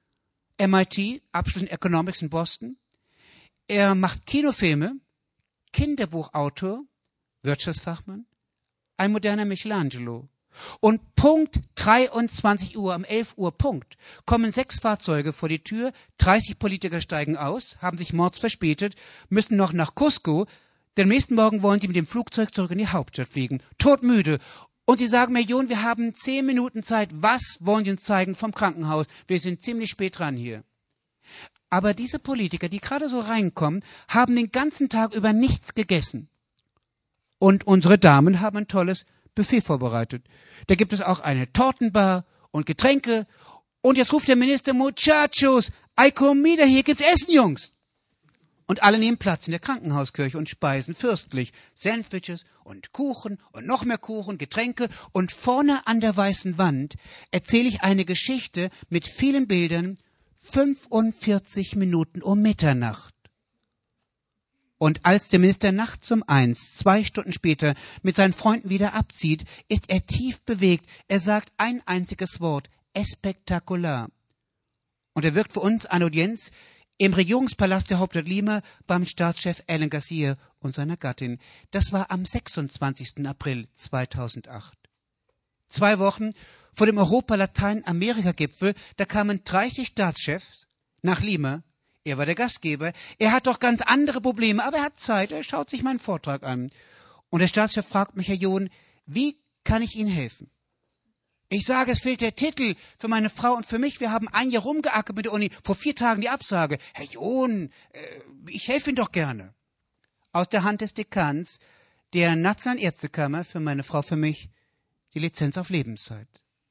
MIT, Abschluss in Economics in Boston. Er macht Kinofilme, Kinderbuchautor, Wirtschaftsfachmann, ein moderner Michelangelo. Und Punkt 23 Uhr, um 11 Uhr, Punkt, kommen 6 Fahrzeuge vor die Tür, 30 Politiker steigen aus, haben sich mords verspätet, müssen noch nach Cusco, denn am nächsten Morgen wollen sie mit dem Flugzeug zurück in die Hauptstadt fliegen, todmüde. Und sie sagen, Herr John, wir haben 10 Minuten Zeit, was wollen Sie uns zeigen vom Krankenhaus? Wir sind ziemlich spät dran hier. Aber diese Politiker, die gerade so reinkommen, haben den ganzen Tag über nichts gegessen. Und unsere Damen haben ein tolles Buffet vorbereitet. Da gibt es auch eine Tortenbar und Getränke. Und jetzt ruft der Minister, Muchachos, ay comida, hier gibt's Essen, Jungs. Und alle nehmen Platz in der Krankenhauskirche und speisen fürstlich. Sandwiches und Kuchen und noch mehr Kuchen, Getränke. Und vorne an der weißen Wand erzähle ich eine Geschichte mit vielen Bildern, 45 Minuten um Mitternacht. Und als der Minister nachts um 1, 2 Stunden später, mit seinen Freunden wieder abzieht, ist er tief bewegt. Er sagt ein einziges Wort, espektakular. Und er wirkt für uns eine Audienz im Regierungspalast der Hauptstadt Lima beim Staatschef Alan Garcia und seiner Gattin. Das war am 26. April 2008. 2 Wochen vor dem Europa-Lateinamerika-Gipfel, da kamen 30 Staatschefs nach Lima. Er war der Gastgeber. Er hat doch ganz andere Probleme, aber er hat Zeit. Er schaut sich meinen Vortrag an. Und der Staatschef fragt mich, Herr John, wie kann ich Ihnen helfen? Ich sage, es fehlt der Titel für meine Frau und für mich. Wir haben ein Jahr rumgeackert mit der Uni. Vor 4 Tagen die Absage. Herr John, ich helfe Ihnen doch gerne. Aus der Hand des Dekans der Nationalen Ärztekammer für meine Frau, für mich, die Lizenz auf Lebenszeit.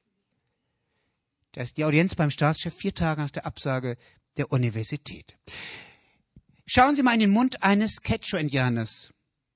Das ist die Audienz beim Staatschef 4 Tage nach der Absage der Universität. Schauen Sie mal in den Mund eines Quechua-Indianers.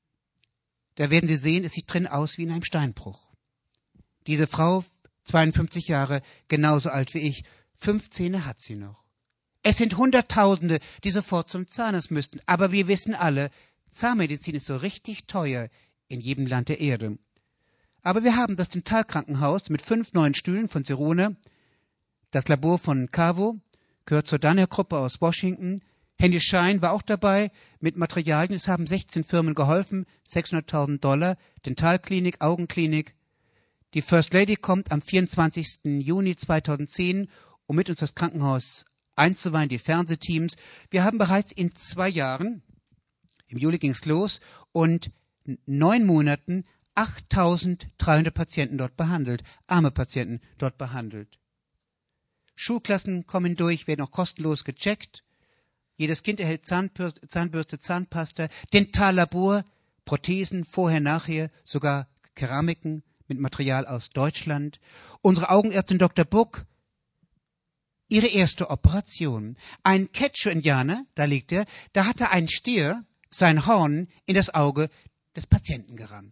Da werden Sie sehen, es sieht drin aus wie in einem Steinbruch. Diese Frau, 52 Jahre, genauso alt wie ich, 5 Zähne hat sie noch. Es sind Hunderttausende, die sofort zum Zahnarzt müssten. Aber wir wissen alle, Zahnmedizin ist so richtig teuer in jedem Land der Erde. Aber wir haben das Dentalkrankenhaus mit 5 neuen Stühlen von Sirona, das Labor von Cavo, gehört zur Danaher-Gruppe aus Washington. Henry Schein war auch dabei mit Materialien. Es haben 16 Firmen geholfen, $600.000, Dentalklinik, Augenklinik. Die First Lady kommt am 24. Juni 2010, um mit uns das Krankenhaus einzuweihen, die Fernsehteams. Wir haben bereits in 2 Jahren, im Juli ging es los, und 9 Monaten 8.300 Patienten dort behandelt, arme Patienten dort behandelt. Schulklassen kommen durch, werden auch kostenlos gecheckt. Jedes Kind erhält Zahnbürste, Zahnpasta, Dentallabor, Prothesen, vorher, nachher, sogar Keramiken mit Material aus Deutschland. Unsere Augenärztin Dr. Buck, ihre erste Operation. Ein Quechua-Indianer, da liegt er, da hatte ein Stier sein Horn in das Auge des Patienten gerammt.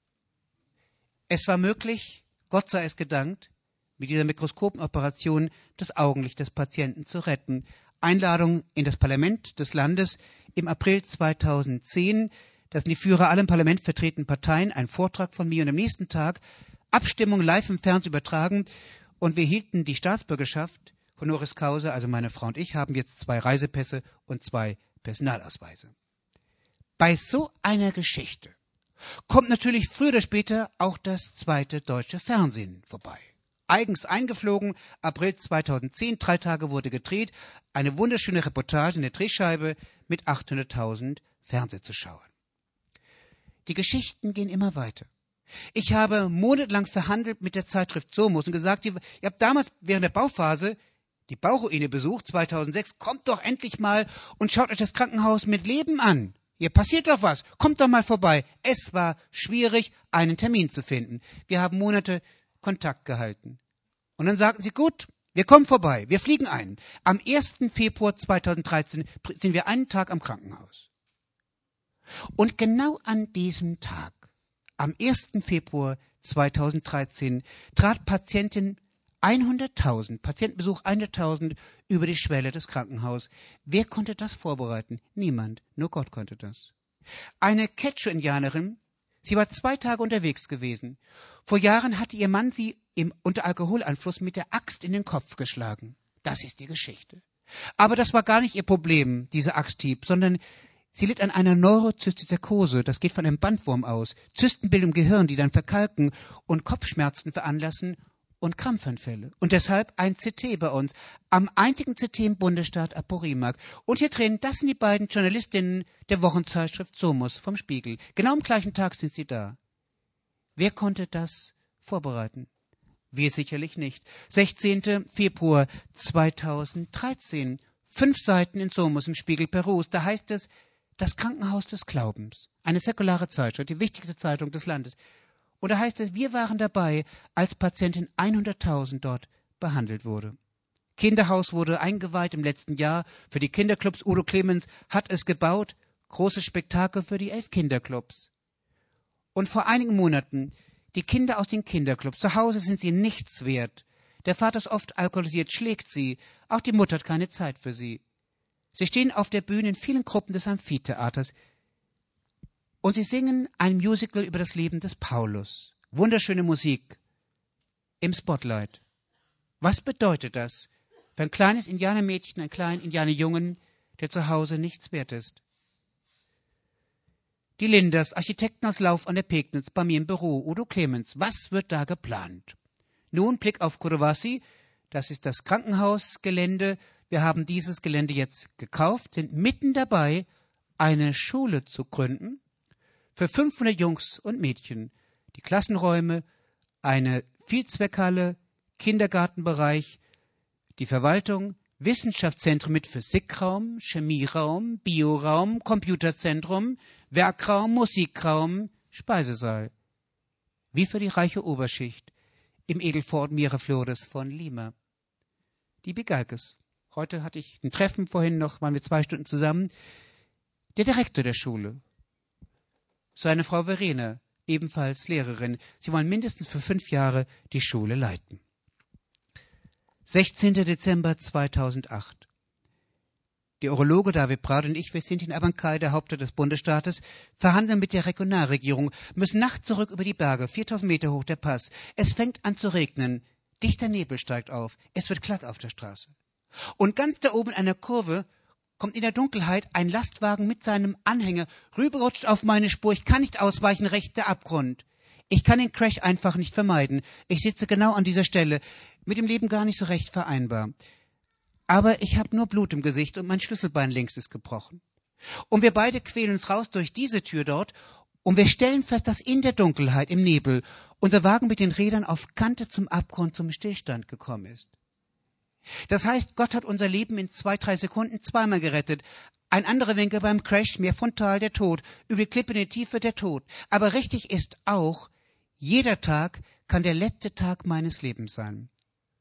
Es war möglich, Gott sei es gedankt, mit dieser Mikroskopenoperation das Augenlicht des Patienten zu retten. Einladung in das Parlament des Landes im April 2010. Das sind die Führer aller im Parlament vertretenen Parteien. Ein Vortrag von mir und am nächsten Tag Abstimmung live im Fernsehen übertragen. Und wir hielten die Staatsbürgerschaft. Honoris Causa, also meine Frau und ich, haben jetzt 2 Reisepässe und 2 Personalausweise. Bei so einer Geschichte kommt natürlich früher oder später auch das zweite deutsche Fernsehen vorbei. Eigens eingeflogen, April 2010, 3 Tage wurde gedreht, eine wunderschöne Reportage in der Drehscheibe mit 800.000 Fernsehzuschauern. Die Geschichten gehen immer weiter. Ich habe monatelang verhandelt mit der Zeitschrift Somos und gesagt, ihr habt damals während der Bauphase die Bauruine besucht, 2006, kommt doch endlich mal und schaut euch das Krankenhaus mit Leben an. Hier passiert doch was, kommt doch mal vorbei. Es war schwierig, einen Termin zu finden. Wir haben Monate Kontakt gehalten. Und dann sagten sie, gut, wir kommen vorbei, wir fliegen ein. Am 1. Februar 2013 sind wir einen Tag am Krankenhaus. Und genau an diesem Tag, am 1. Februar 2013, trat Patientenbesuch 100.000 über die Schwelle des Krankenhauses. Wer konnte das vorbereiten? Niemand, nur Gott konnte das. Eine Quechua-Indianerin, sie war 2 Tage unterwegs gewesen. Vor Jahren hatte ihr Mann sie unter Alkoholeinfluss mit der Axt in den Kopf geschlagen. Das ist die Geschichte. Aber das war gar nicht ihr Problem, diese Axthieb, sondern sie litt an einer Neurozystikose. Das geht von einem Bandwurm aus. Zystenbildung im Gehirn, die dann verkalken und Kopfschmerzen veranlassen und Krampfanfälle. Und deshalb ein CT bei uns. Am einzigen CT im Bundesstaat Apurimac. Und hier drin, das sind die beiden Journalistinnen der Wochenzeitschrift Somos vom Spiegel. Genau am gleichen Tag sind sie da. Wer konnte das vorbereiten? Wir sicherlich nicht. 16. Februar 2013. 5 Seiten in Somos im Spiegel Perus. Da heißt es, das Krankenhaus des Glaubens. Eine säkulare Zeitschrift, die wichtigste Zeitung des Landes. Und da heißt es, wir waren dabei, als Patientin 100.000 dort behandelt wurde. Kinderhaus wurde eingeweiht im letzten Jahr für die Kinderclubs. Udo Clemens hat es gebaut. Großes Spektakel für die 11 Kinderclubs. Und vor einigen Monaten, die Kinder aus den Kinderclubs, zu Hause sind sie nichts wert. Der Vater ist oft alkoholisiert, schlägt sie. Auch die Mutter hat keine Zeit für sie. Sie stehen auf der Bühne in vielen Gruppen des Amphitheaters. Und sie singen ein Musical über das Leben des Paulus. Wunderschöne Musik im Spotlight. Was bedeutet das für ein kleines Indianermädchen, einen kleinen Indianerjungen, der zu Hause nichts wert ist? Die Linders, Architekten aus Lauf an der Pegnitz, bei mir im Büro, Udo Clemens. Was wird da geplant? Nun, Blick auf Cotahuasi, das ist das Krankenhausgelände. Wir haben dieses Gelände jetzt gekauft, sind mitten dabei, eine Schule zu gründen für 500 Jungs und Mädchen. Die Klassenräume, eine Vielzweckhalle, Kindergartenbereich, die Verwaltung, Wissenschaftszentrum mit Physikraum, Chemieraum, Bioraum, Computerzentrum, Werkraum, Musikraum, Speisesaal. Wie für die reiche Oberschicht im Edelfort Miraflores von Lima. Die Bigalkes. Heute hatte ich ein Treffen, vorhin noch, waren wir 2 Stunden zusammen. Der Direktor der Schule, seine Frau Verena, ebenfalls Lehrerin. Sie wollen mindestens für 5 Jahre die Schule leiten. 16. Dezember 2008. Der Urologe David Braut und ich, wir sind in Abancay, der Hauptstadt des Bundesstaates, verhandeln mit der Regionalregierung, müssen nachts zurück über die Berge, 4000 Meter hoch der Pass. Es fängt an zu regnen, dichter Nebel steigt auf, es wird glatt auf der Straße. Und ganz da oben in einer Kurve kommt in der Dunkelheit ein Lastwagen mit seinem Anhänger, rüberrutscht auf meine Spur, ich kann nicht ausweichen, rechts der Abgrund. Ich kann den Crash einfach nicht vermeiden. Ich sitze genau an dieser Stelle, mit dem Leben gar nicht so recht vereinbar. Aber ich habe nur Blut im Gesicht und mein Schlüsselbein links ist gebrochen. Und wir beide quälen uns raus durch diese Tür dort und wir stellen fest, dass in der Dunkelheit, im Nebel, unser Wagen mit den Rädern auf Kante zum Abgrund, zum Stillstand gekommen ist. Das heißt, Gott hat unser Leben in 2-3 Sekunden zweimal gerettet. Ein anderer Winkel beim Crash, mehr frontal der Tod, über die Klippe in die Tiefe der Tod. Aber richtig ist auch, jeder Tag kann der letzte Tag meines Lebens sein.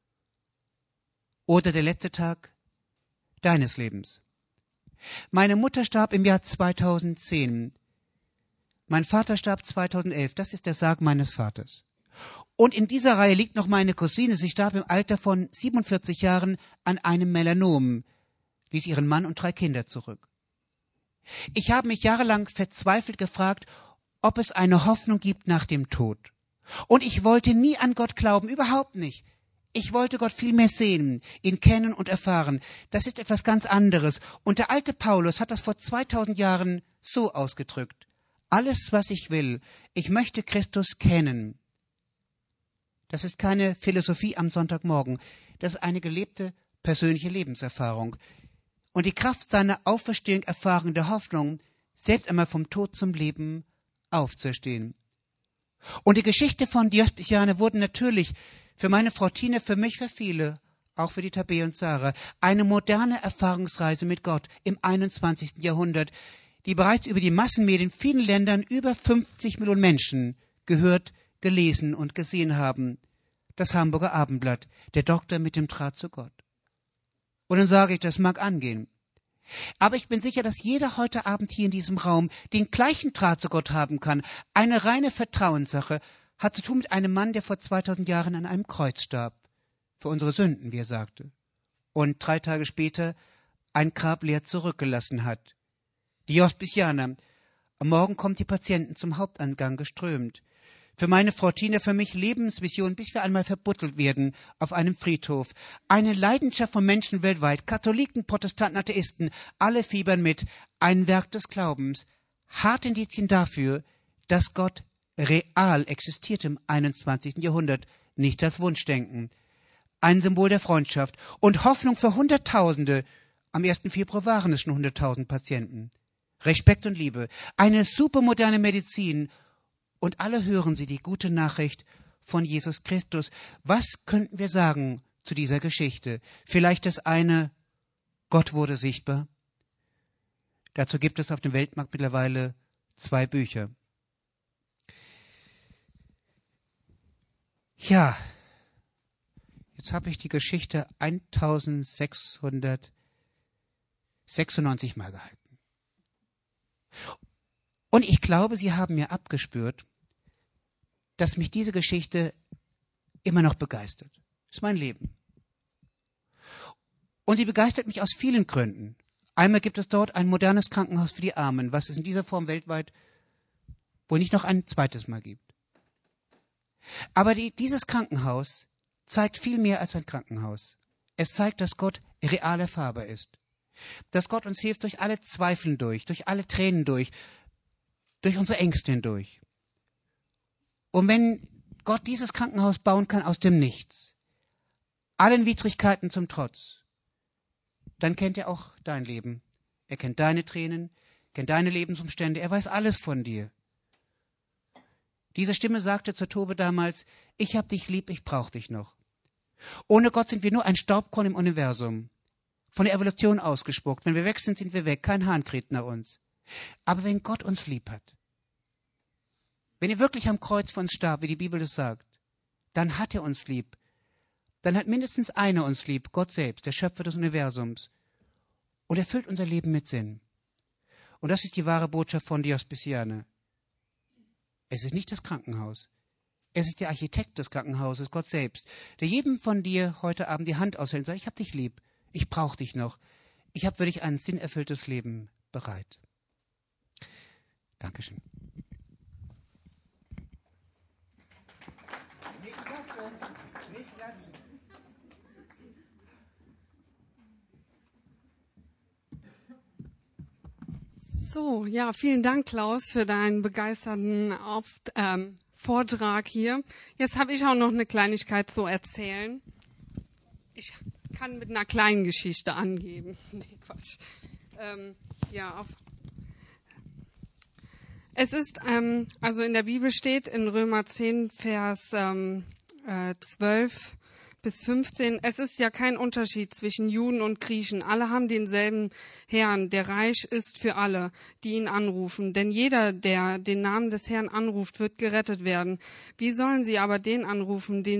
Oder der letzte Tag deines Lebens. Meine Mutter starb im Jahr 2010. Mein Vater starb 2011. Das ist der Sarg meines Vaters. Und in dieser Reihe liegt noch meine Cousine. Sie starb im Alter von 47 Jahren an einem Melanom, ließ ihren Mann und 3 Kinder zurück. Ich habe mich jahrelang verzweifelt gefragt, ob es eine Hoffnung gibt nach dem Tod. Und ich wollte nie an Gott glauben, überhaupt nicht. Ich wollte Gott viel mehr sehen, ihn kennen und erfahren. Das ist etwas ganz anderes. Und der alte Paulus hat das vor 2000 Jahren so ausgedrückt. Alles, was ich will, ich möchte Christus kennen. Das ist keine Philosophie am Sonntagmorgen. Das ist eine gelebte persönliche Lebenserfahrung. Und die Kraft seiner Auferstehung erfahren der Hoffnung, selbst einmal vom Tod zum Leben aufzuerstehen. Und die Geschichte von Diospiciane wurde natürlich für meine Frau Tina, für mich, für viele, auch für die Tabea und Sarah, eine moderne Erfahrungsreise mit Gott im 21. Jahrhundert, die bereits über die Massenmedien in vielen Ländern über 50 Millionen Menschen gehört, gelesen und gesehen haben. Das Hamburger Abendblatt, der Doktor mit dem Draht zu Gott. Und dann sage ich, das mag angehen. Aber ich bin sicher, dass jeder heute Abend hier in diesem Raum den gleichen Draht zu Gott haben kann. Eine reine Vertrauenssache hat zu tun mit einem Mann, der vor 2000 Jahren an einem Kreuz starb. Für unsere Sünden, wie er sagte. Und 3 Tage später ein Grab leer zurückgelassen hat. Die Hospicianer. Am Morgen kommen die Patienten zum Haupteingang geströmt. Für meine Frau Tina, für mich Lebensvision, bis wir einmal verbuttelt werden auf einem Friedhof. Eine Leidenschaft von Menschen weltweit, Katholiken, Protestanten, Atheisten, alle fiebern mit. Ein Werk des Glaubens. Harte Indizien dafür, dass Gott real existiert im 21. Jahrhundert, nicht als Wunschdenken. Ein Symbol der Freundschaft und Hoffnung für Hunderttausende. Am 1. Februar waren es schon 100.000 Patienten. Respekt und Liebe, eine supermoderne Medizin. Und alle hören sie die gute Nachricht von Jesus Christus. Was könnten wir sagen zu dieser Geschichte? Vielleicht das eine, Gott wurde sichtbar. Dazu gibt es auf dem Weltmarkt mittlerweile 2 Bücher. Ja, jetzt habe ich die Geschichte 1696 Mal gehalten. Und ich glaube, Sie haben mir abgespürt, dass mich diese Geschichte immer noch begeistert. Das ist mein Leben. Und sie begeistert mich aus vielen Gründen. Einmal gibt es dort ein modernes Krankenhaus für die Armen, was es in dieser Form weltweit wo nicht noch ein zweites Mal gibt. Aber dieses Krankenhaus zeigt viel mehr als ein Krankenhaus. Es zeigt, dass Gott real erfahrbar ist. Dass Gott uns hilft durch alle Zweifel durch alle Tränen durch unsere Ängste hindurch. Und wenn Gott dieses Krankenhaus bauen kann aus dem Nichts, allen Widrigkeiten zum Trotz, dann kennt er auch dein Leben. Er kennt deine Tränen, kennt deine Lebensumstände, er weiß alles von dir. Diese Stimme sagte zur Tobe damals, ich hab dich lieb, ich brauch dich noch. Ohne Gott sind wir nur ein Staubkorn im Universum, von der Evolution ausgespuckt. Wenn wir weg sind, sind wir weg, kein Hahn kräht nach uns. Aber wenn Gott uns lieb hat, wenn er wirklich am Kreuz für uns starb, wie die Bibel es sagt, dann hat er uns lieb. Dann hat mindestens einer uns lieb, Gott selbst, der Schöpfer des Universums. Und er füllt unser Leben mit Sinn. Und das ist die wahre Botschaft von Diospeciane. Es ist nicht das Krankenhaus. Es ist der Architekt des Krankenhauses, Gott selbst, der jedem von dir heute Abend die Hand aushält und sagt, ich hab dich lieb, ich brauche dich noch. Ich habe für dich ein sinnerfülltes Leben bereit. Dankeschön. Nicht klatschen. So, ja, vielen Dank, Klaus, für deinen begeisterten Vortrag hier. Jetzt habe ich auch noch eine Kleinigkeit zu erzählen. Ich kann mit einer kleinen Geschichte angeben. Nee, Quatsch. Es ist, also in der Bibel steht in Römer 10, Vers 12 bis 15, es ist ja kein Unterschied zwischen Juden und Griechen. Alle haben denselben Herrn, der reich ist für alle, die ihn anrufen. Denn jeder, der den Namen des Herrn anruft, wird gerettet werden. Wie sollen sie aber den anrufen, an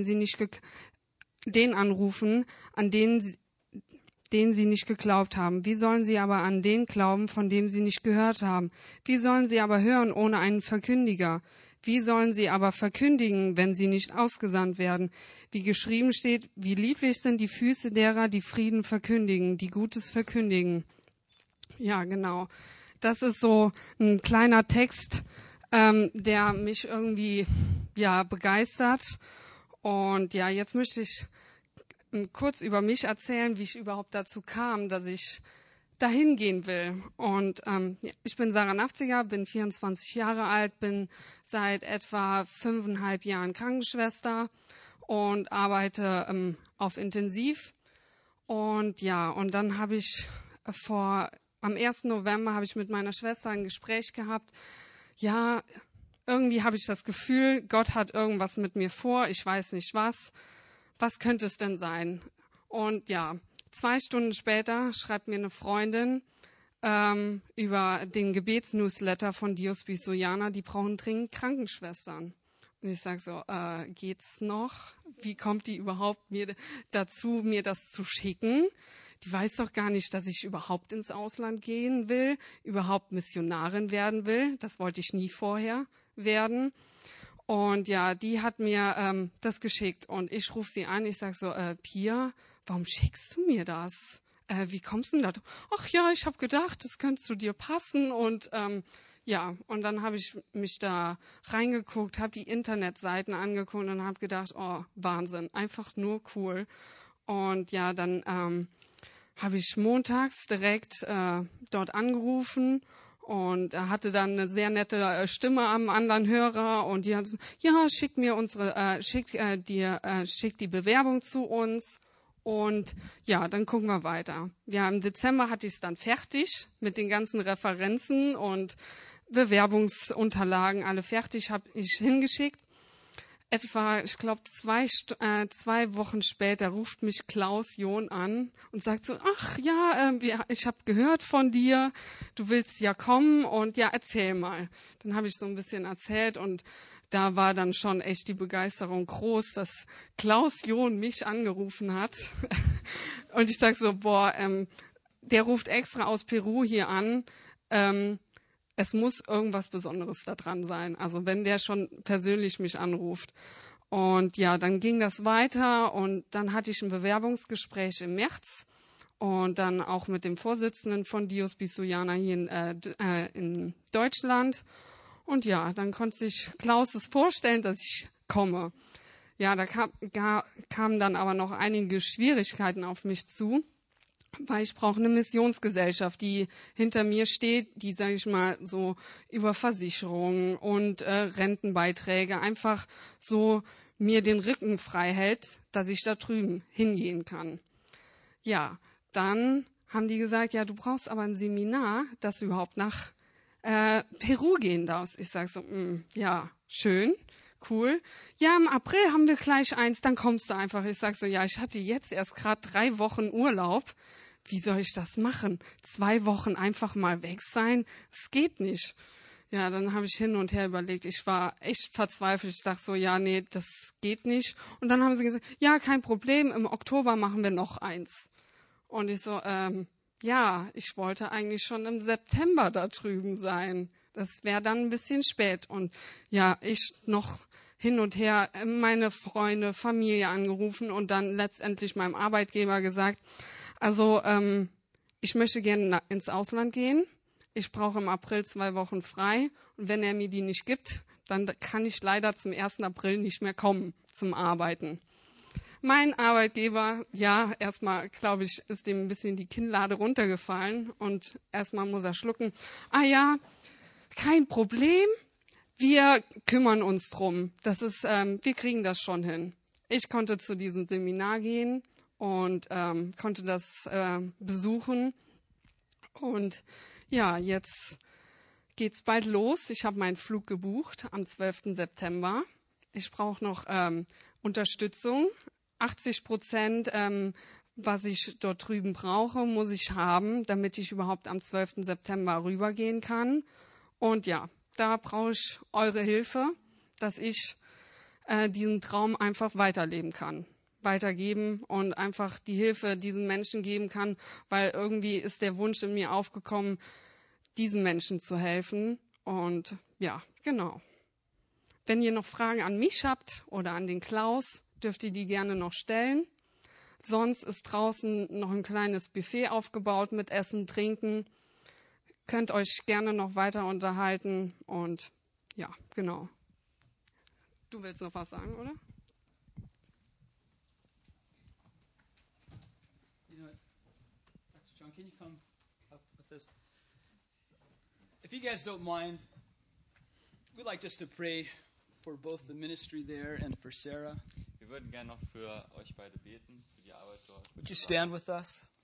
den sie nicht geglaubt haben? Wie sollen sie aber an den glauben, von dem sie nicht gehört haben? Wie sollen sie aber hören ohne einen Verkündiger? Wie sollen sie aber verkündigen, wenn sie nicht ausgesandt werden? Wie geschrieben steht, wie lieblich sind die Füße derer, die Frieden verkündigen, die Gutes verkündigen. Ja, genau. Das ist so ein kleiner Text, der mich irgendwie begeistert. Und ja, jetzt möchte ich kurz über mich erzählen, wie ich überhaupt dazu kam, dass ich dahin gehen will. Und ich bin Sarah Nafziger, bin 24 Jahre alt, bin seit etwa 5,5 Jahren Krankenschwester und arbeite auf Intensiv. Und ja, und dann habe ich am 1. November habe ich mit meiner Schwester ein Gespräch gehabt. Ja, irgendwie habe ich das Gefühl, Gott hat irgendwas mit mir vor, ich weiß nicht was. Was könnte es denn sein? Und ja, 2 Stunden später schreibt mir eine Freundin über den Gebetsnewsletter von Diospeciana, die brauchen dringend Krankenschwestern. Und ich sage so, geht's noch? Wie kommt die überhaupt mir dazu, mir das zu schicken? Die weiß doch gar nicht, dass ich überhaupt ins Ausland gehen will, überhaupt Missionarin werden will. Das wollte ich nie vorher werden. Und ja, die hat mir das geschickt und ich rufe sie an. Ich sage so, Pia, warum schickst du mir das? Wie kommst du denn da? Ach ja, ich habe gedacht, das könnte zu dir passen. Und und dann habe ich mich da reingeguckt, habe die Internetseiten angeguckt und habe gedacht, oh, Wahnsinn, einfach nur cool. Und ja, dann habe ich montags direkt dort angerufen. Und er hatte dann eine sehr nette Stimme am anderen Hörer und die hat so, ja, schickt die Bewerbung zu uns und ja, dann gucken wir weiter. Ja, im Dezember hatte ich es dann fertig mit den ganzen Referenzen und Bewerbungsunterlagen, alle fertig, habe ich hingeschickt. Etwa, ich glaube, 2 Wochen später ruft mich Klaus John an und sagt so, ach ja, ich habe gehört von dir, du willst ja kommen und ja, erzähl mal. Dann habe ich so ein bisschen erzählt und da war dann schon echt die Begeisterung groß, dass Klaus John mich angerufen hat. Und ich sage so, der ruft extra aus Peru hier an, es muss irgendwas Besonderes da dran sein. Also wenn der schon persönlich mich anruft. Und ja, dann ging das weiter und dann hatte ich ein Bewerbungsgespräch im März und dann auch mit dem Vorsitzenden von Diospeciana hier in Deutschland. Und ja, dann konnte sich Klaus es vorstellen, dass ich komme. Ja, da kamen dann aber noch einige Schwierigkeiten auf mich zu, weil ich brauche eine Missionsgesellschaft, die hinter mir steht, die, sage ich mal, so über Versicherungen und Rentenbeiträge einfach so mir den Rücken frei hält, dass ich da drüben hingehen kann. Ja, dann haben die gesagt, ja, du brauchst aber ein Seminar, dass du überhaupt nach Peru gehen darfst. Ich sage so, ja, schön, cool. Ja, im April haben wir gleich eins, dann kommst du einfach. Ich sage so, ja, ich hatte jetzt erst gerade 3 Wochen Urlaub. Wie soll ich das machen? 2 Wochen einfach mal weg sein? Das geht nicht. Ja, dann habe ich hin und her überlegt. Ich war echt verzweifelt. Ich sag so, ja, nee, das geht nicht. Und dann haben sie gesagt, ja, kein Problem, im Oktober machen wir noch eins. Und ich so, ja, ich wollte eigentlich schon im September da drüben sein. Das wäre dann ein bisschen spät. Und ja, ich noch hin und her meine Freunde, Familie angerufen und dann letztendlich meinem Arbeitgeber gesagt, also ich möchte gerne ins Ausland gehen. Ich brauche im April 2 Wochen frei. Und wenn er mir die nicht gibt, dann kann ich leider zum 1. April nicht mehr kommen zum Arbeiten. Mein Arbeitgeber, ja, erstmal, glaube ich, ist dem ein bisschen die Kinnlade runtergefallen und erstmal muss er schlucken. Ah ja, kein Problem, wir kümmern uns drum. Das ist, wir kriegen das schon hin. Ich konnte zu diesem Seminar gehen und konnte das besuchen. Und ja, jetzt geht's bald los. Ich habe meinen Flug gebucht am 12. September. Ich brauche noch Unterstützung. 80%, was ich dort drüben brauche, muss ich haben, damit ich überhaupt am 12. September rübergehen kann. Und ja, da brauche ich eure Hilfe, dass ich diesen Traum einfach weiterleben kann, weitergeben und einfach die Hilfe diesen Menschen geben kann, weil irgendwie ist der Wunsch in mir aufgekommen, diesen Menschen zu helfen. Und ja, genau. Wenn ihr noch Fragen an mich habt oder an den Klaus, dürft ihr die gerne noch stellen. Sonst ist draußen noch ein kleines Buffet aufgebaut mit Essen, Trinken. Könnt euch gerne noch weiter unterhalten. Und ja, genau. Du willst noch was sagen, oder? John, can you come up with this? If you guys don't mind, we'd like just to pray for both the ministry there and for Sarah. Wir würden gerne noch für euch beide beten, für die Arbeit dort. Would you stand with us?